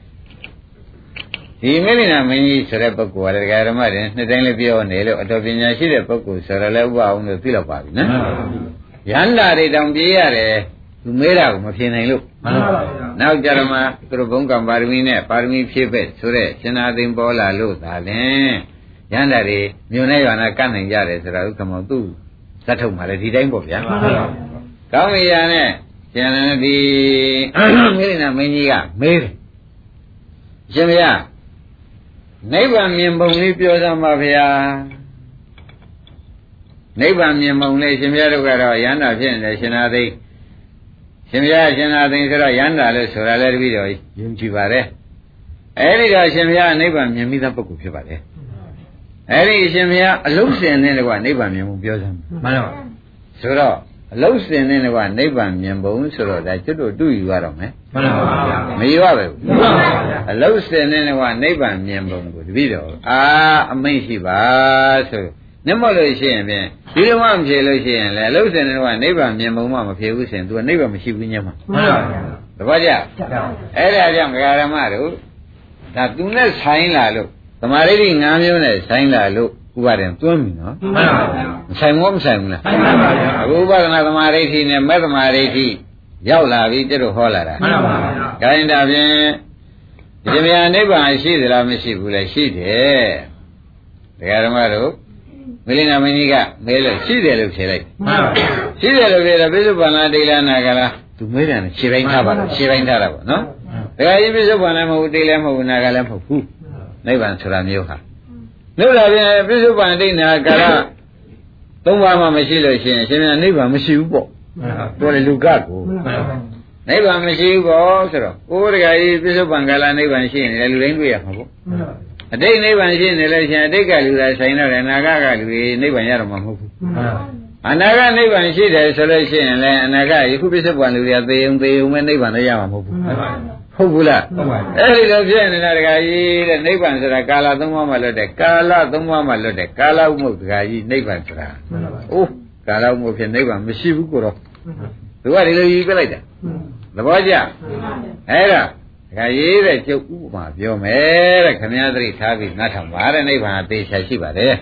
S2: ဒီမိလိနာမင်းကြီးဆိုတဲ့ပုဂ္ဂိုလ်ကဒကာဓမ္မတွေနှစ်တိုင်းလည်းပြောနေလို့အတော်ပညာရှိတဲ့ပုဂ္ဂိုလ်ဆိုတော့လည်းဥပအောင်လို့သိတော့ပါပြီနော်ရဟန္တာတွေတောင်ပြေးရတယ်သူမေးတာကိုမဖြေနိုင်လို့မှန်ပါဗျာနောက်ကြရမှာသူတို့ဘုံကံပါရမီနဲ့ပါရမီဖြည့်ပဲ့ဆိုတဲ့ရှင်သာသိမ်ပေါ်လာလို့သာလင်ရဟန္တာတွေမြို့နဲ့ရွာနဲ့ကန့်နိုင်ကြတယ်ဆိုတာဥက္ကမောသူဇတ်ထုတ်မှလည်းဒီတိုင်းပေါ့ဗျာမှန်ပါဗျာကောင်းပြီရနဲ့ရှင်လည်းဒီမိလိနာမင်းကြီးကမေးတယ်ရှင်ဗျာနိဗ္ဗာန်မြင်ပုံလေးပြောစမ်းပါဗျာနိဗ္ဗာန်မြင်ပုံလေးရှင်ဘုရားတို့ကတော့ယန္တာဖြစ်နေတယ်ရှင်သာသိရှင်ဘုရားရှင်သာသိဆိုတော့ယန္တာလို့ဆိုတာလည်းတပည့်တော်ယုံကြည်ပါတယ်အဲ့ဒီတော့ရှင်ဘုရားနိဗ္ဗာန်မြင်ပြီးသားပုဂ္ဂိုလ်ဖြစ်ပါတယ်အဲ့ဒီရှင်ဘုရားအလုံးစင်တဲ့ကွာနိဗ္ဗာန်မြင်ပုံပြောစမ်းမှန်ပါဆိုတော့အလုံးစင်တဲ့ကွာနိဗ္ဗာန်မြင်ပုံဆိုတော့ဒါကျွတ်တို့တူယူရတော့မယ်မှန်ပါဗျာမယူရပဲဘူးမှန်ပါဗျာအလုံးစင်တဲ့ကွာနိဗ္ဗာန်မြင်ပုံကိုတပည့်တော်အမိန့်ရှိပါဆိုနမလို့ရှိရင်ဖြင့်ဒီလိုမှမဖြေလို့ရှိရင်လေအလုံးစင်တဲ့ကွာနိဗ္ဗာန်မြင်ပုံမှမဖြေဘူးဆိုရင် तू ကနိဗ္ဗာန်မရှိဘူးညမှာမှန်ပါဗျာတပည့်ကြအဲ့ဒါကြောင့်ဂရမတို့ဒါသူနဲ့ဆိုင်လာလို့သမာဓိ၅မျိုးနဲ့ဆိုင်လာလို့ဥပါဒံသွင်းပြီနော်မှန်ပါဗျာမဆိုင်ဘူးလားဆိုင်ပါဗျာအခုဥပါဒနာသမာဓိဋ္ဌိနဲ့မဲ့သမာဓိဋ္ဌိရောက်လာပြီကျတော့ဟောလာတာမှန်ပါဗျာဒါရင်ဒါဖြင့်ဒီမြာနိဗ္ဗာန်ရှိသလားမရှိဘူးလဲရှိတယ်တရားဓမ္မတို့မလိနာမင်းကြီးကမဲလို့ရှိတယ်လို့ဖြေလိုက်မှန်ပါဗျာရှိတယ်လို့ဖြေတော့ပိဿုပ္ပန္နဒိဋ္ဌာနာကလားသူမဲတယ်ရှင်းတိုင်းထားပါလားရှင်းတိုင်းထားတာပေါ့နော်ဒါကြီးပိဿုပ္ပန္နမဟုတ်တိလည်းမဟုတ်နာကလည်းမဟုတ်ဘူးနိဗ္ဗာန်ဆိုတာမျိုးဟာလို့လာပြန်ပိဿုပ္ပန္နဒိဋ္ဌာကာရသုံးပါးမှမရှိလို့ရှိရင်ရှင်မြန်နိဗ္ဗာန်မရှိဘူးပေါ့ပြောလေလူကကိုနိဗ္ဗာန်မရှိဘူးပေါ့ဆိုတော့ကိုယ်တကယ်ကြီးပိဿုပ္ပန္နကာလနိဗ္ဗာန်ရှိနေတယ်လူတိုင်းတွေ့ရမှာပေါ့အတိတ်နိဗ္ဗာန်ရှိနေလို့ရှိရင်အတိတ်ကလူတွေဆိုင်တော့တယ်အနာဂတ်ကလူတွေနိဗ္ဗာန်ရတော့မှာမဟုတ်ဘူးအနာဂတ်နိဗ္ဗာန်ရှိတယ်ဆိုလို့ရှိရင်လည်းအနာဂတ်ယခုပိဿုပ္ပန္နလူတွေသေုံမဲ့နိဗ္ဗာန်လည်းရမှာမဟုတ်ဘူးဟုတ်ဘူးလားဟုတ်ပါဘူးအဲ့ဒီလိုဖြစ်နေတာတခါကြီးတဲ့နိဗ္ဗာန်ဆိုတာကာလသုံးပါးမှလွတ်တယ်ကာလသုံးပါးမှလွတ်တယ်ကာလဥမ္မုတ်တခါကြီးနိဗ္ဗာန်ဆိုတာအိုးကာလဥမ္မုတ်ဖြစ်နိဗ္ဗာန်မရှိဘူးကိုတော့သူကဒီလိုယူပြလိုက်တာသဘောကျအဲ့ဒါတခါကြီးတဲ့ကျုပ်ဥပမာပြောမယ်တဲ့ခမည်းသတိထားပြီးငါထောင်ပါတဲ့နိဗ္ဗာန်အသေးချာရှိပါတယ်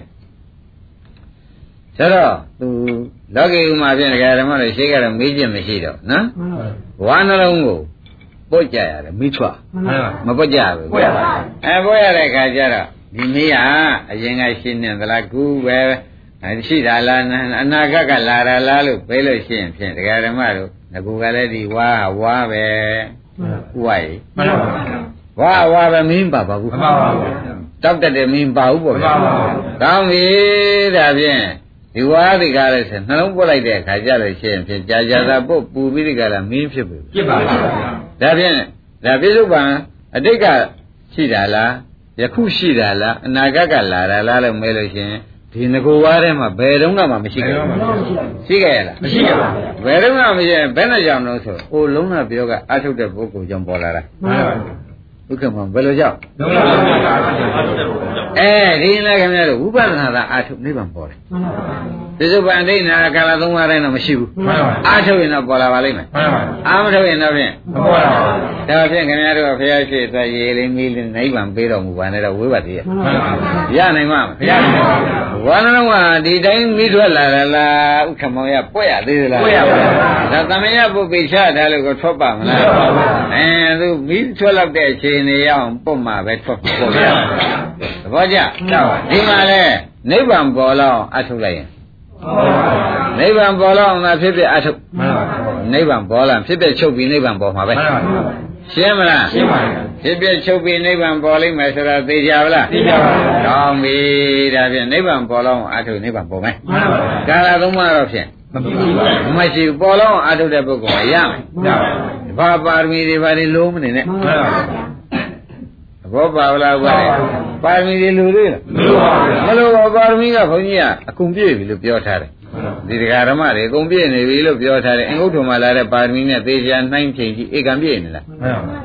S2: ဆိုတော့သူလောကီဥမာဖြင့်တခါဓမ္မတို့ရှေ့ကတော့မေးခြင်းမရှိတော့နော်ဝါနှလုံးကိုပုတ်ကြရတယ်မိထွားမပုတ်ကြဘူးပုတ်ရပါပုတ်ရတဲ့ခါကျတော့ဒီမိကအရင်ကရှင်းနေသလားကူပဲရှိတာလားအနာဂတ်ကလာတာလားလို့ပြောလို့ရှိရင်ဖြင့်တရားဓမ္မတို့ငကူကလည်းဒီဝါပဲဥဝါရီဝါပဲမင်းပါဘူးမှန်ပါဘူးတောက်တတ်တယ်မင်းပါဘူးပေါ့ဗျာကောင်းပြီဒါဖြင့်ဒီဝါဒီကားလည်းဆိုနှလုံးပုတ်လိုက်တဲ့အခါကျလို့ရှိရင်ဖြင့်ကြာသာပုတ်ပူပြီးဒီကလာမင်းဖြစ်ပြီဖြစ်ပါပါဒါဖြင့်ဒါပိဿုပ္ပန်အတိတ်ကရှိတာလားယခုရှိတာလားအနာဂတ်ကလာတာလားလို့မဲလို့ရှိရင်ဒီငကိုဝါးထဲမှာဘယ်တော့မှမရှိခဲ့ဘူးရှိခဲ့ရလားမရှိခဲ့ပါဘူးဘယ်တော့မှမရှိဘယ်နဲ့ကြောင့်လို့ဆိုအိုလုံးနာပြောကအထုတ်တဲ့ပုဂ္ဂိုလ်ကြောင့်ပေါ်လာတာမှန်ပါဘူးဒုက္ခမှာဘယ်လိုကြောင့်လုံးနာပြောကအထုတ်တဲ့ပုဂ္ဂိုလ်ဒီလည်းခင်ဗျားတို့ဝိပဿနာသာအာထုတ်နိဗ္ဗာန်ပေါ်တယ်မှန်ပါဘူးပိဿုပ္ပန်ဒိဋ္ဌာကာလသုံးပါးတိုင်းတော့မရှိဘူးမှန်ပါဘူးအာထုတ်ရင်တော့ပေါ်လာပါလိမ့်မယ်မှန်ပါဘူးအာမထုတ်ရင်တော့ဖြင့်မပေါ်လာပါဘူးဒါဖြင့်ခင်ဗျားတို့ကဘုရားရှိခိုးရေလေးမီးလေးနိဗ္ဗာန်ပေးတော်မူပါနဲ့တော့ဝိပဿနာမှန်ပါဘူးရနိုင်မှာမရနိုင်ပါဘူးဝါနှလုံးကဒီတိုင်းမိထွက်လာလားဥက္ကမောင်ရပွက်ရသေးသလားပွက်ရပါဘူးဒါသမယပုပ္ပိချတာလို့ကိုထွက်ပါမလားသူမိထွက်လောက်တဲ့အချိန်နေရအောင်ပုတ်မှာပဲထွက်ပေါ်ရသဘောကျဒီမှာလဲနိဗ္ဗာန်ပေါ်လောက်အထုတ်လိုက်ရင်နိဗ္ဗာန်ပေါ်လောက်သာဖြစ်ဖြစ်အထုတ်နိဗ္ဗာန်ပေါ်လာဖြစ်ဖြစ်ချုပ်ပြီးနိဗ္ဗာန်ပေါ်မှာပဲရှင်းမလားရှင်းပါပြီဖြစ်ဖြစ်ချုပ်ပြီးနိဗ္ဗာန်ပေါ်လိမ့်မယ်ဆိုတာသိကြပါလားသိကြပါပြီကောင်းပြီဒါဖြင့်နိဗ္ဗာန်ပေါ်လောက်အထုတ်နိဗ္ဗာန်ပေါ်မယ်မှန်ပါပါကာလသုံးပါးတော့ဖြင့်မရှိဘူးပေါ်လောက်အထုတ်တဲ့ပုဂ္ဂိုလ်ကရမယ်ဘာပါရမီတွေဘာတွေလုံးမနေနဲ့မှန်ပါပါဘောပါလားကွာပါရမီတွေလူတွေမလို့ပါဘူးမလို့ပါရမီကဘုန်းကြီးကအကုန်ပြည့်ပြီလို့ပြောထားတယ်ဒီတရားဓမ္မတွေအကုန်ပြည့်နေပြီလို့ပြောထားတယ်အင်္ဂုတ္တမှာလာတဲ့ပါရမီနဲ့သေချာနှိုင်းချိန်ကြည့်ဧကံပြည့်နေလားမှန်ပါပါ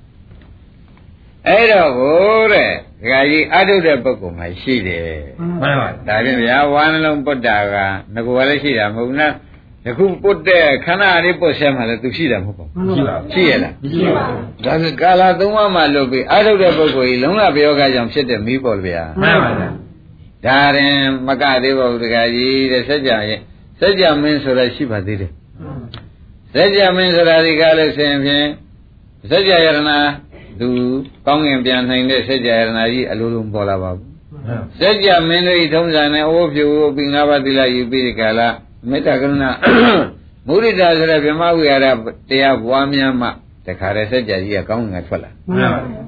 S2: အဲ့တော့ကိုတဲ့ဒကာကြီးအထုတ်တဲ့ပုဂ္ဂိုလ်မှရှိတယ်မှန်ပါဒါဖြင့်ဗျာဝါနှလုံးပုတ္တာကငကိုယ်လည်းရှိတာမဟုတ်ဘူးနော်ယခုပုတ်တဲ့ခန္ဓာလေးပုတ်ဆက်မှလည်းသူရှိတာမဟုတ်ပါဘူးရှိရလားမရှိပါဘူးဒါကကာလသုံးပါးမှလွတ်ပြီးအထုတ်တဲ့ပုဂ္ဂိုလ်ကြီးလုံးဝပြောကကြောင့်ဖြစ်တဲ့မိပေါ့ဗျာမှန်ပါဗျာဒါရင်မကသေးပါဘူးတခါကြီးတဲ့စัจ जा ရဲ့စัจ जा မင်းဆိုတာရှိပါသေးတယ်စัจ जा မင်းဆိုတာဒီကားလို့ဆိုရင်ဖြင့်စัจ जा ယရဏသူကောင်းငင်ပြန်နိုင်တဲ့စัจ जा ယရဏကြီးအလိုလိုပေါ်လာပါဘူးစัจ जा မင်းတို့ထုံးစံနဲ့အိုးဖြူပြီး၅ပါးသီလယူပြီးဒီကာလမေတ္တာကရုဏာမုဒိတာဆိုတဲ့ဗြဟ္မဝိဟာရတရားပွားများမှတခါတည်းစัจ जा ကြီးကကောင်းငင်ထွက်လာမှန်ပါဘူး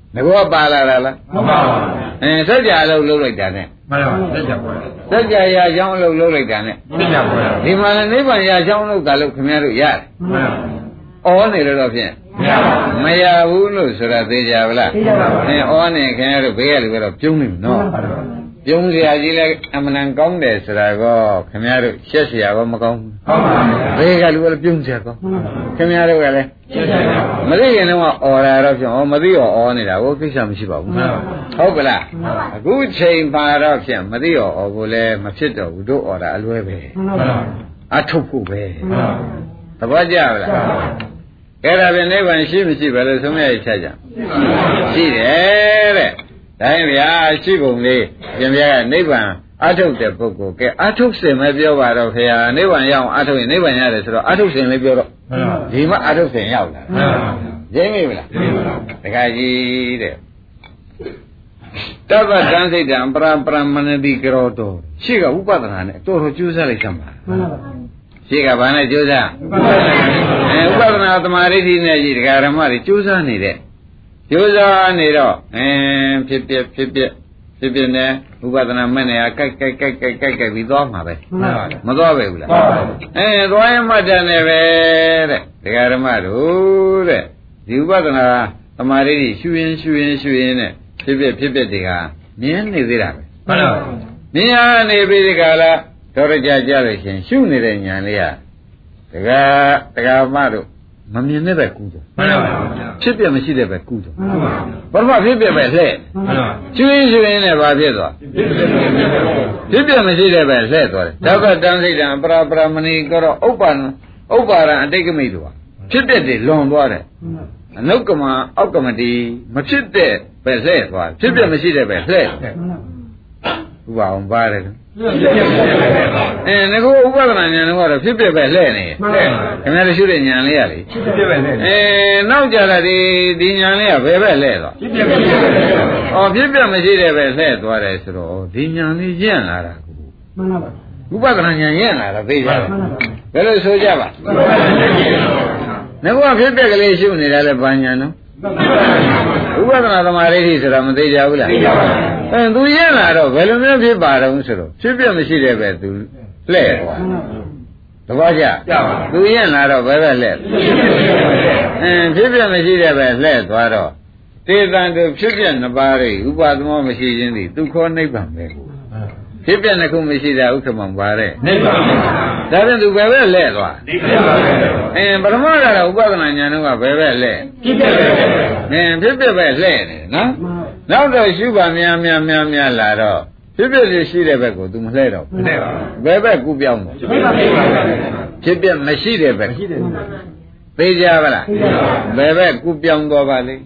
S2: ကောပါလာလားမပါဘူးစัจ जा အလုပ်လုပ်လိုက်တာနဲ့
S3: မှန်ပါစัจ जा ပေါ်တာ
S2: စัจ जा ရာချောင်းအလုပ်လုပ်လိုက်တာနဲ့
S3: စัจ जा ပေါ်တာ
S2: ဒီမှာနိဗ္ဗာန်ရာချောင်းလုပ်တာလို့ခင်ဗျားတို့ရတယ်
S3: မှန်ပါ
S2: ဩနေလို့တော့ဖြင့်မရဘူးလို့ဆိုတာသိကြပါလားဩနေခင်ဗျားတို့ဘေးကလူကတော့ပြုံးနေပြီနော်ပြုံးစရာကြီးလဲအမှန်တန်ကောင်းတယ်ဆိုတာကောခင်ဗျားတို့ရှက်เสียရောမကောင်းဘူး
S3: ဟုတ်ပါဘူး
S2: ဘေးကလူကလည်းပြုံးစရာကောခင်ဗျားတို့ကလည်း
S3: ရှက်เสียပါ
S2: မသိခင်တော့အော်တာတော့ဖြင့်မသိရောဩနေတာကိုကိစ္စမရှိပါဘူးဟုတ်ကလားအခုချိန်ပါတော့ဖြင့်မသိရောဩကိုလည်းမဖြစ်တော့ဘူးတို့ဩတာအလွဲပဲအထုတ်ဖို့ပဲသဘောကျပါလားအဲ့ဒါပြန်နိဗ္ဗာန်ရှိမရှိပဲလို့ဆုံးဖြတ်ချက်ကြရှိတယ်တဲ့ဒါရင်ဗျာရှိပုံလေးပြန်ပြကနိဗ္ဗာန်အထုတ်တဲ့ပုဂ္ဂိုလ်ကဲအထုတ်စင်ပဲပြောပါတော့ခင်ဗျာနိဗ္ဗာန်ရအောင်အထုတ်ရင်နိဗ္ဗာန်ရတယ်ဆိုတော့အထုတ်စင်လေးပြောတော့ဒီမှာအထုတ်စင်ရောက်လာရင်းမိမလားတခါကြီးတဲ့တပ္ပတံစိတ်တံပရပရမဏတိကရောတောရှိကဥပဒနာနဲ့တော်တော်ကျိုးစားလိုက်သမှာရှိကဘာနဲ့ကျိုးစားဥပဒနာသမာဓိနဲ့ကြီးဒကာရမတွေကျိုးစားနေတဲ့ကျိုးစားနေတော့ဖြစ်ပြနေဥပဒနာမဲ့နေကြိုက်ပြီးသွားမှာပဲမသွားပဲဘူးလားသွားရင်မှတ်တယ်နဲ့ပဲတဲ့ဒကာရမတို့တဲ့ဒီဥပဒနာသမာဓိကြီးရှုရင်နဲ့ဖြစ်တွေကမြင်နေသေးတာပဲ
S3: မှန်ပါ
S2: မြင်ရနေပြီဒီကလာတော်ရကြလို့ရှင်ရှုနေတဲ့ဉာဏ်လေးကဒကာမတို့မမြင်တဲ့ပဲကူးတယ်
S3: မှန်ပါဗျာ
S2: ဖြစ်ပြမရှိတဲ့ပဲကူးတယ်
S3: မှန်ပါ
S2: ပထမဖြစ်ပြပဲလှဲ့
S3: မှန်ပါ
S2: ရှုရင်နဲ့ဘာဖြစ်သွားဖြစ်ပြမရှိတဲ့ပဲလှဲ့သွားတယ်ဒါကတန်စိတ်တံပရပရမဏိကတော့ဥပ္ပါရံအတိတ်ကမိတ်တို့ဖြစ်ပြတယ်လွန်သွားတယ်အနုကမအောက်ကမတိမဖြစ်တဲ့ပဲလှဲ့သွားဖြစ်ပြမရှိတဲ့ပဲလှဲ့ဥပအောင်ပါတယ်ငါကဥပဒနာဉာဏ်တော့ဖြစ်ပြပဲလှဲ့နေခင်ဗျားတို့ရှုတဲ့ဉာဏ်လေးရလေ
S3: ဖြစ်ပြပဲလှဲ့
S2: နောက်ကြလာဒီဉာဏ်လေးကဘယ်ပဲလှဲ့သွား
S3: ဖြစ်ပြမရှိတဲ့ပဲ
S2: ဖြစ်ပြမရှိတဲ့ပဲလှဲ့သွားတယ်ဆိုတော့ဒီဉာဏ်လေးရင့်လာတာကို
S3: မှန်ပါပါ
S2: ဥပဒနာဉာဏ်ရင့်လာတာသိကြတယ်ဘယ်လိုဆိုကြပါငါကဖြစ်ပြကလေးရှုနေတာလဲဘာဉာဏ်နော်ဥပဒနာသမာဓိဆိုတာမသိကြဘူးလားသိကြပါဘူးသူရင့်လာတော့ဘယ်လိုမျိုးဖြစ်ပါတော့ဆိုတော့ဖြစ်ပြမရှိတဲ့ပဲသူလှဲ့သွားသဘောကျသူရင့်လာတော့ဘယ်ပဲလှဲ့ဖြစ်ပြမရှိတဲ့ပဲလှဲ့သွားတော့တေတံတို့ဖြစ်ပြနှစ်ပါးတွေဥပဒမောမရှိခြင်းသည်သူခေါ်နိဗ္ဗာန်ပဲကိုဖြစ်ပြနှစ်ခုမရှိတာဥက္ကမပါတဲ့
S3: နိဗ္ဗာန်
S2: ဒါပြန်သူဘယ်ပဲလှဲ့သွား
S3: နိဗ္ဗာန်ပါပဲ
S2: ပထမကတော့ဥပဒနာဉာဏ်တော့ဘယ်ပဲလှဲ့
S3: ဖြစ်ပြပဲ
S2: ဖြစ်ပြပဲလှဲ့နေနော်နောက်တော့ရှုပါများလာတော့ဖြစ်ပြရှိတဲ့ဘက်ကို तू မလှဲ့တော့
S3: ဘူးမလှဲ့ပါ
S2: ဘူးဘယ်ဘက်ကူပြောင်းတော့ဖြစ်ပြမရှိတဲ့ဘက်သိကြပါလားဘယ်ဘက်ကူပြောင်းတော့ပါလိမ့်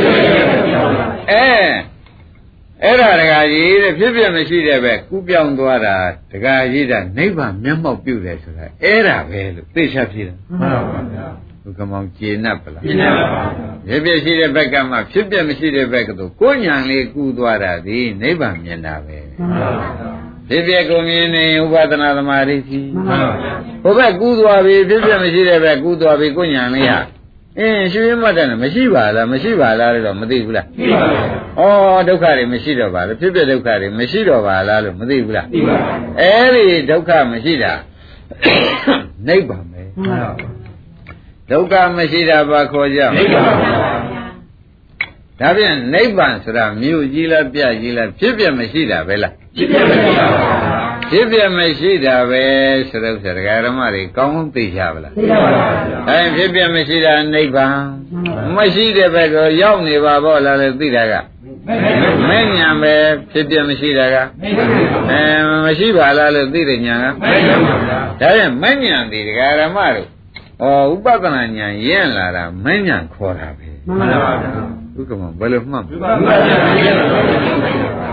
S2: အဲ့ဒါဒကာကြီးတဲ့ဖြစ်ပြမရှိတဲ့ဘက်ကူပြောင်းသွားတာဒကာကြီးတာနိဗ္ဗာန်မျက်မှောက်ပြုတယ်ဆိုတာအဲ့ဒါပဲလို့သိချဖြစ်တယ်
S3: မှန်ပါဗျာ
S2: ဘုကမောင်ကျေနပ်ပလား
S3: ကျေနပ်ပါပါ
S2: ဖြစ်ပြရှိတဲ့ဘက်ကမှဖြစ်ပြမရှိတဲ့ဘက်ကတို့ကိုညာလေးကူးသွားတာဒီနိဗ္ဗာန်မြင်တာပဲ
S3: မှန်ပါဗျာ
S2: ဖြစ်ပြကိုမြင်နေဥပဒနာသမာဓိကြီး
S3: မှန်ပါဗျာ
S2: ဟိုဘက်ကူးသွားပြီဖြစ်ပြမရှိတဲ့ဘက်ကူးသွားပြီကိုညာလေးဟာရှင်းမှတ်တယ်မရှိပါလားလို့တော့မသိဘူးလား
S3: သိပါပါ
S2: ဒုက္ခတွေမရှိတော့ပါလားဖြစ်ပြဒုက္ခတွေမရှိတော့ပါလားလို့မသိဘူးလား
S3: သိပါပါ
S2: အဲ့ဒီဒုက္ခမရှိတာနိဗ္ဗာန်ပဲ
S3: မှန်ပါ
S2: ဒုက္ခမရှိတာဘာခေါ်ကြ
S3: နိဗ္ဗာန်ပါ
S2: ဒါပြန်နိဗ္ဗာန်ဆိုတာမြို့ကြီးလားပြကြီးလားဖြစ်ပြမရှိတာပဲလား
S3: ဖြစ်ပြမရှိပါဘူး
S2: ဖြစ်ပြမရှိတာပဲဆိုတော့ဒကာဓမ္မတွေကောင်းကောင်းသိကြပါလား
S3: သိပါပါဗျာ
S2: ဖြစ်ပြမရှိတာနိဗ္ဗာန်မရှိတဲ့ဘက်ကိုရောက်နေပါဘောလားလေသိတာကမဲ့ညာပဲဖြစ်ပြမရှိတာကမရှိပါလားလို့သိတဲ့ညာကဒါပြန်မဲ့ညာဒီဒကာဓမ္မတို့ဥပဒနာညာရင့်လာတာမဲ့ညာခေါ်တာပဲ
S3: မှန်ပါဗျာ
S2: ဥက္ကမဘယ်လိုမှတ်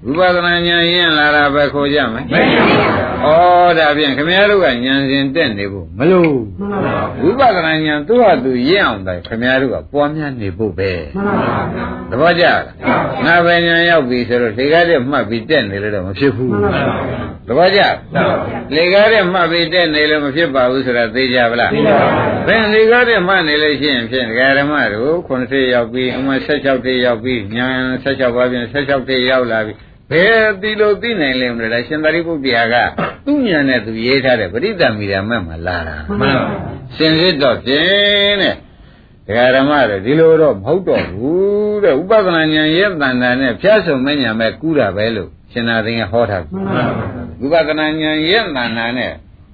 S2: ဝိပဿနာဉာဏ်ရင်လာတာပဲခေါ်ကြမယ်ဩဒါဖြင့်ခင်ဗျားတို့ကဉာဏ်စဉ်တက်နေဖို့မလို့ဝိပဿနာဉာဏ်သူ့ဟာသူရင့်အောင်တိုင်ခင်ဗျားတို့ကပွားများနေဖို့ပဲသဘောကျလားငါပဲဉာဏ်ရောက်ပြီဆိုတော့လေကားတဲ့မှတ်ပြီးတက်နေလို့တော့မဖြစ်ဘူးသဘောကျလေကားတဲ့မှတ်ပြီးတက်နေလို့မဖြစ်ပါဘူးဆိုတာသိကြပါလားဘယ်လေကားတဲ့မှတ်နေလို့ရှိရင်ဖြင့်ဒကာဓမ္မတို့90ရောက်ပြီးအမှ16တိရောက်ပြီးဉာဏ်16ပါးဖြင့်16တိရောက်လာပြီဘယ်ဒီလိုသိနိုင်လဲမလဲရှင်သာရိပုတ္တရာကသူ့ဉာဏ်နဲ့သူရေးထားတဲ့ပရိသမီရာမဲ့မှာလာတာမှန်ပါစင်စစ်တော့ဖြင့်တဲ့ဒကာဓမ္မတွေဒီလိုတော့မဟုတ်တော့ဘူးတဲ့ဥပဒနာဉာဏ်ရဲ့တဏ္ဍာနဲ့ဖြတ်ဆုံမဉဏ်ပဲကူးတာပဲလို့ရှင်သာသိငယ်ဟောထားတယ်ဥပဒနာဉာဏ်ရဲ့တဏ္ဍာနဲ့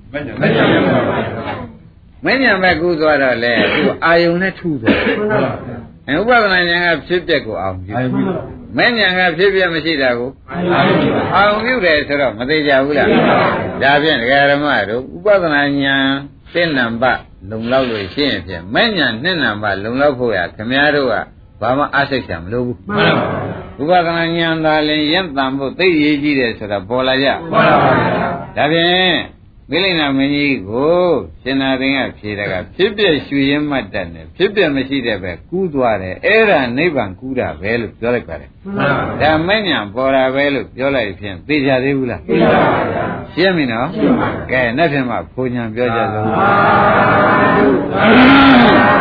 S2: မဉဏ်ပဲကူးသွားတော့လေသူအာယုံနဲ့ထူသွားတယ်ဥပဒနာဉာဏ်ကဖြစ်ပျက်ကိုအောင်ပြုမဉဏ်ကဖြစ်ပျက်မရှိတာကိုအောင်ပြုတယ်ဆိုတော့မသေးကြဘူးလားဒါဖြင့်ဒကာဓမ္မတို့ဥပဒနာဉာဏ်သိနံပါလုံလောက်လို့ရှိရင်ဖြင့်မဉဏ်နှစ်နံပါလုံလောက်ဖို့ရခင်ဗျားတို့ကဘာမှအားစိတ်ချမလို့ဘူးမှန်ပါဘူးဥပဒနာဉာဏ်သာလင်ရင့်တန်ဖို့သိရေးကြီးတယ်ဆိုတာပေါ်လာကြမှန်ပါပါဒါဖြင့်မိလိမ္မာမင်းကြီးကိုရှင်နာသိင်ကဖြေတာကဖြစ်ပြရွှေရင်မှတ်တတ်တယ်ဖြစ်ပြမရှိတဲ့ပဲကူးသွားတယ်အဲ့ဒါနိဗ္ဗာန်ကူးတာပဲလို့ပြောလိုက်ပါတယ်မှန်ပါဒါမဉဏ်ပေါ်တာပဲလို့ပြောလိုက်ဖြင့်သိကြသေးဘူးလားသိပါပါရှင်းပြီနော်ကဲနေ့ဖြင့်မှဘုံညာပြောကြစို့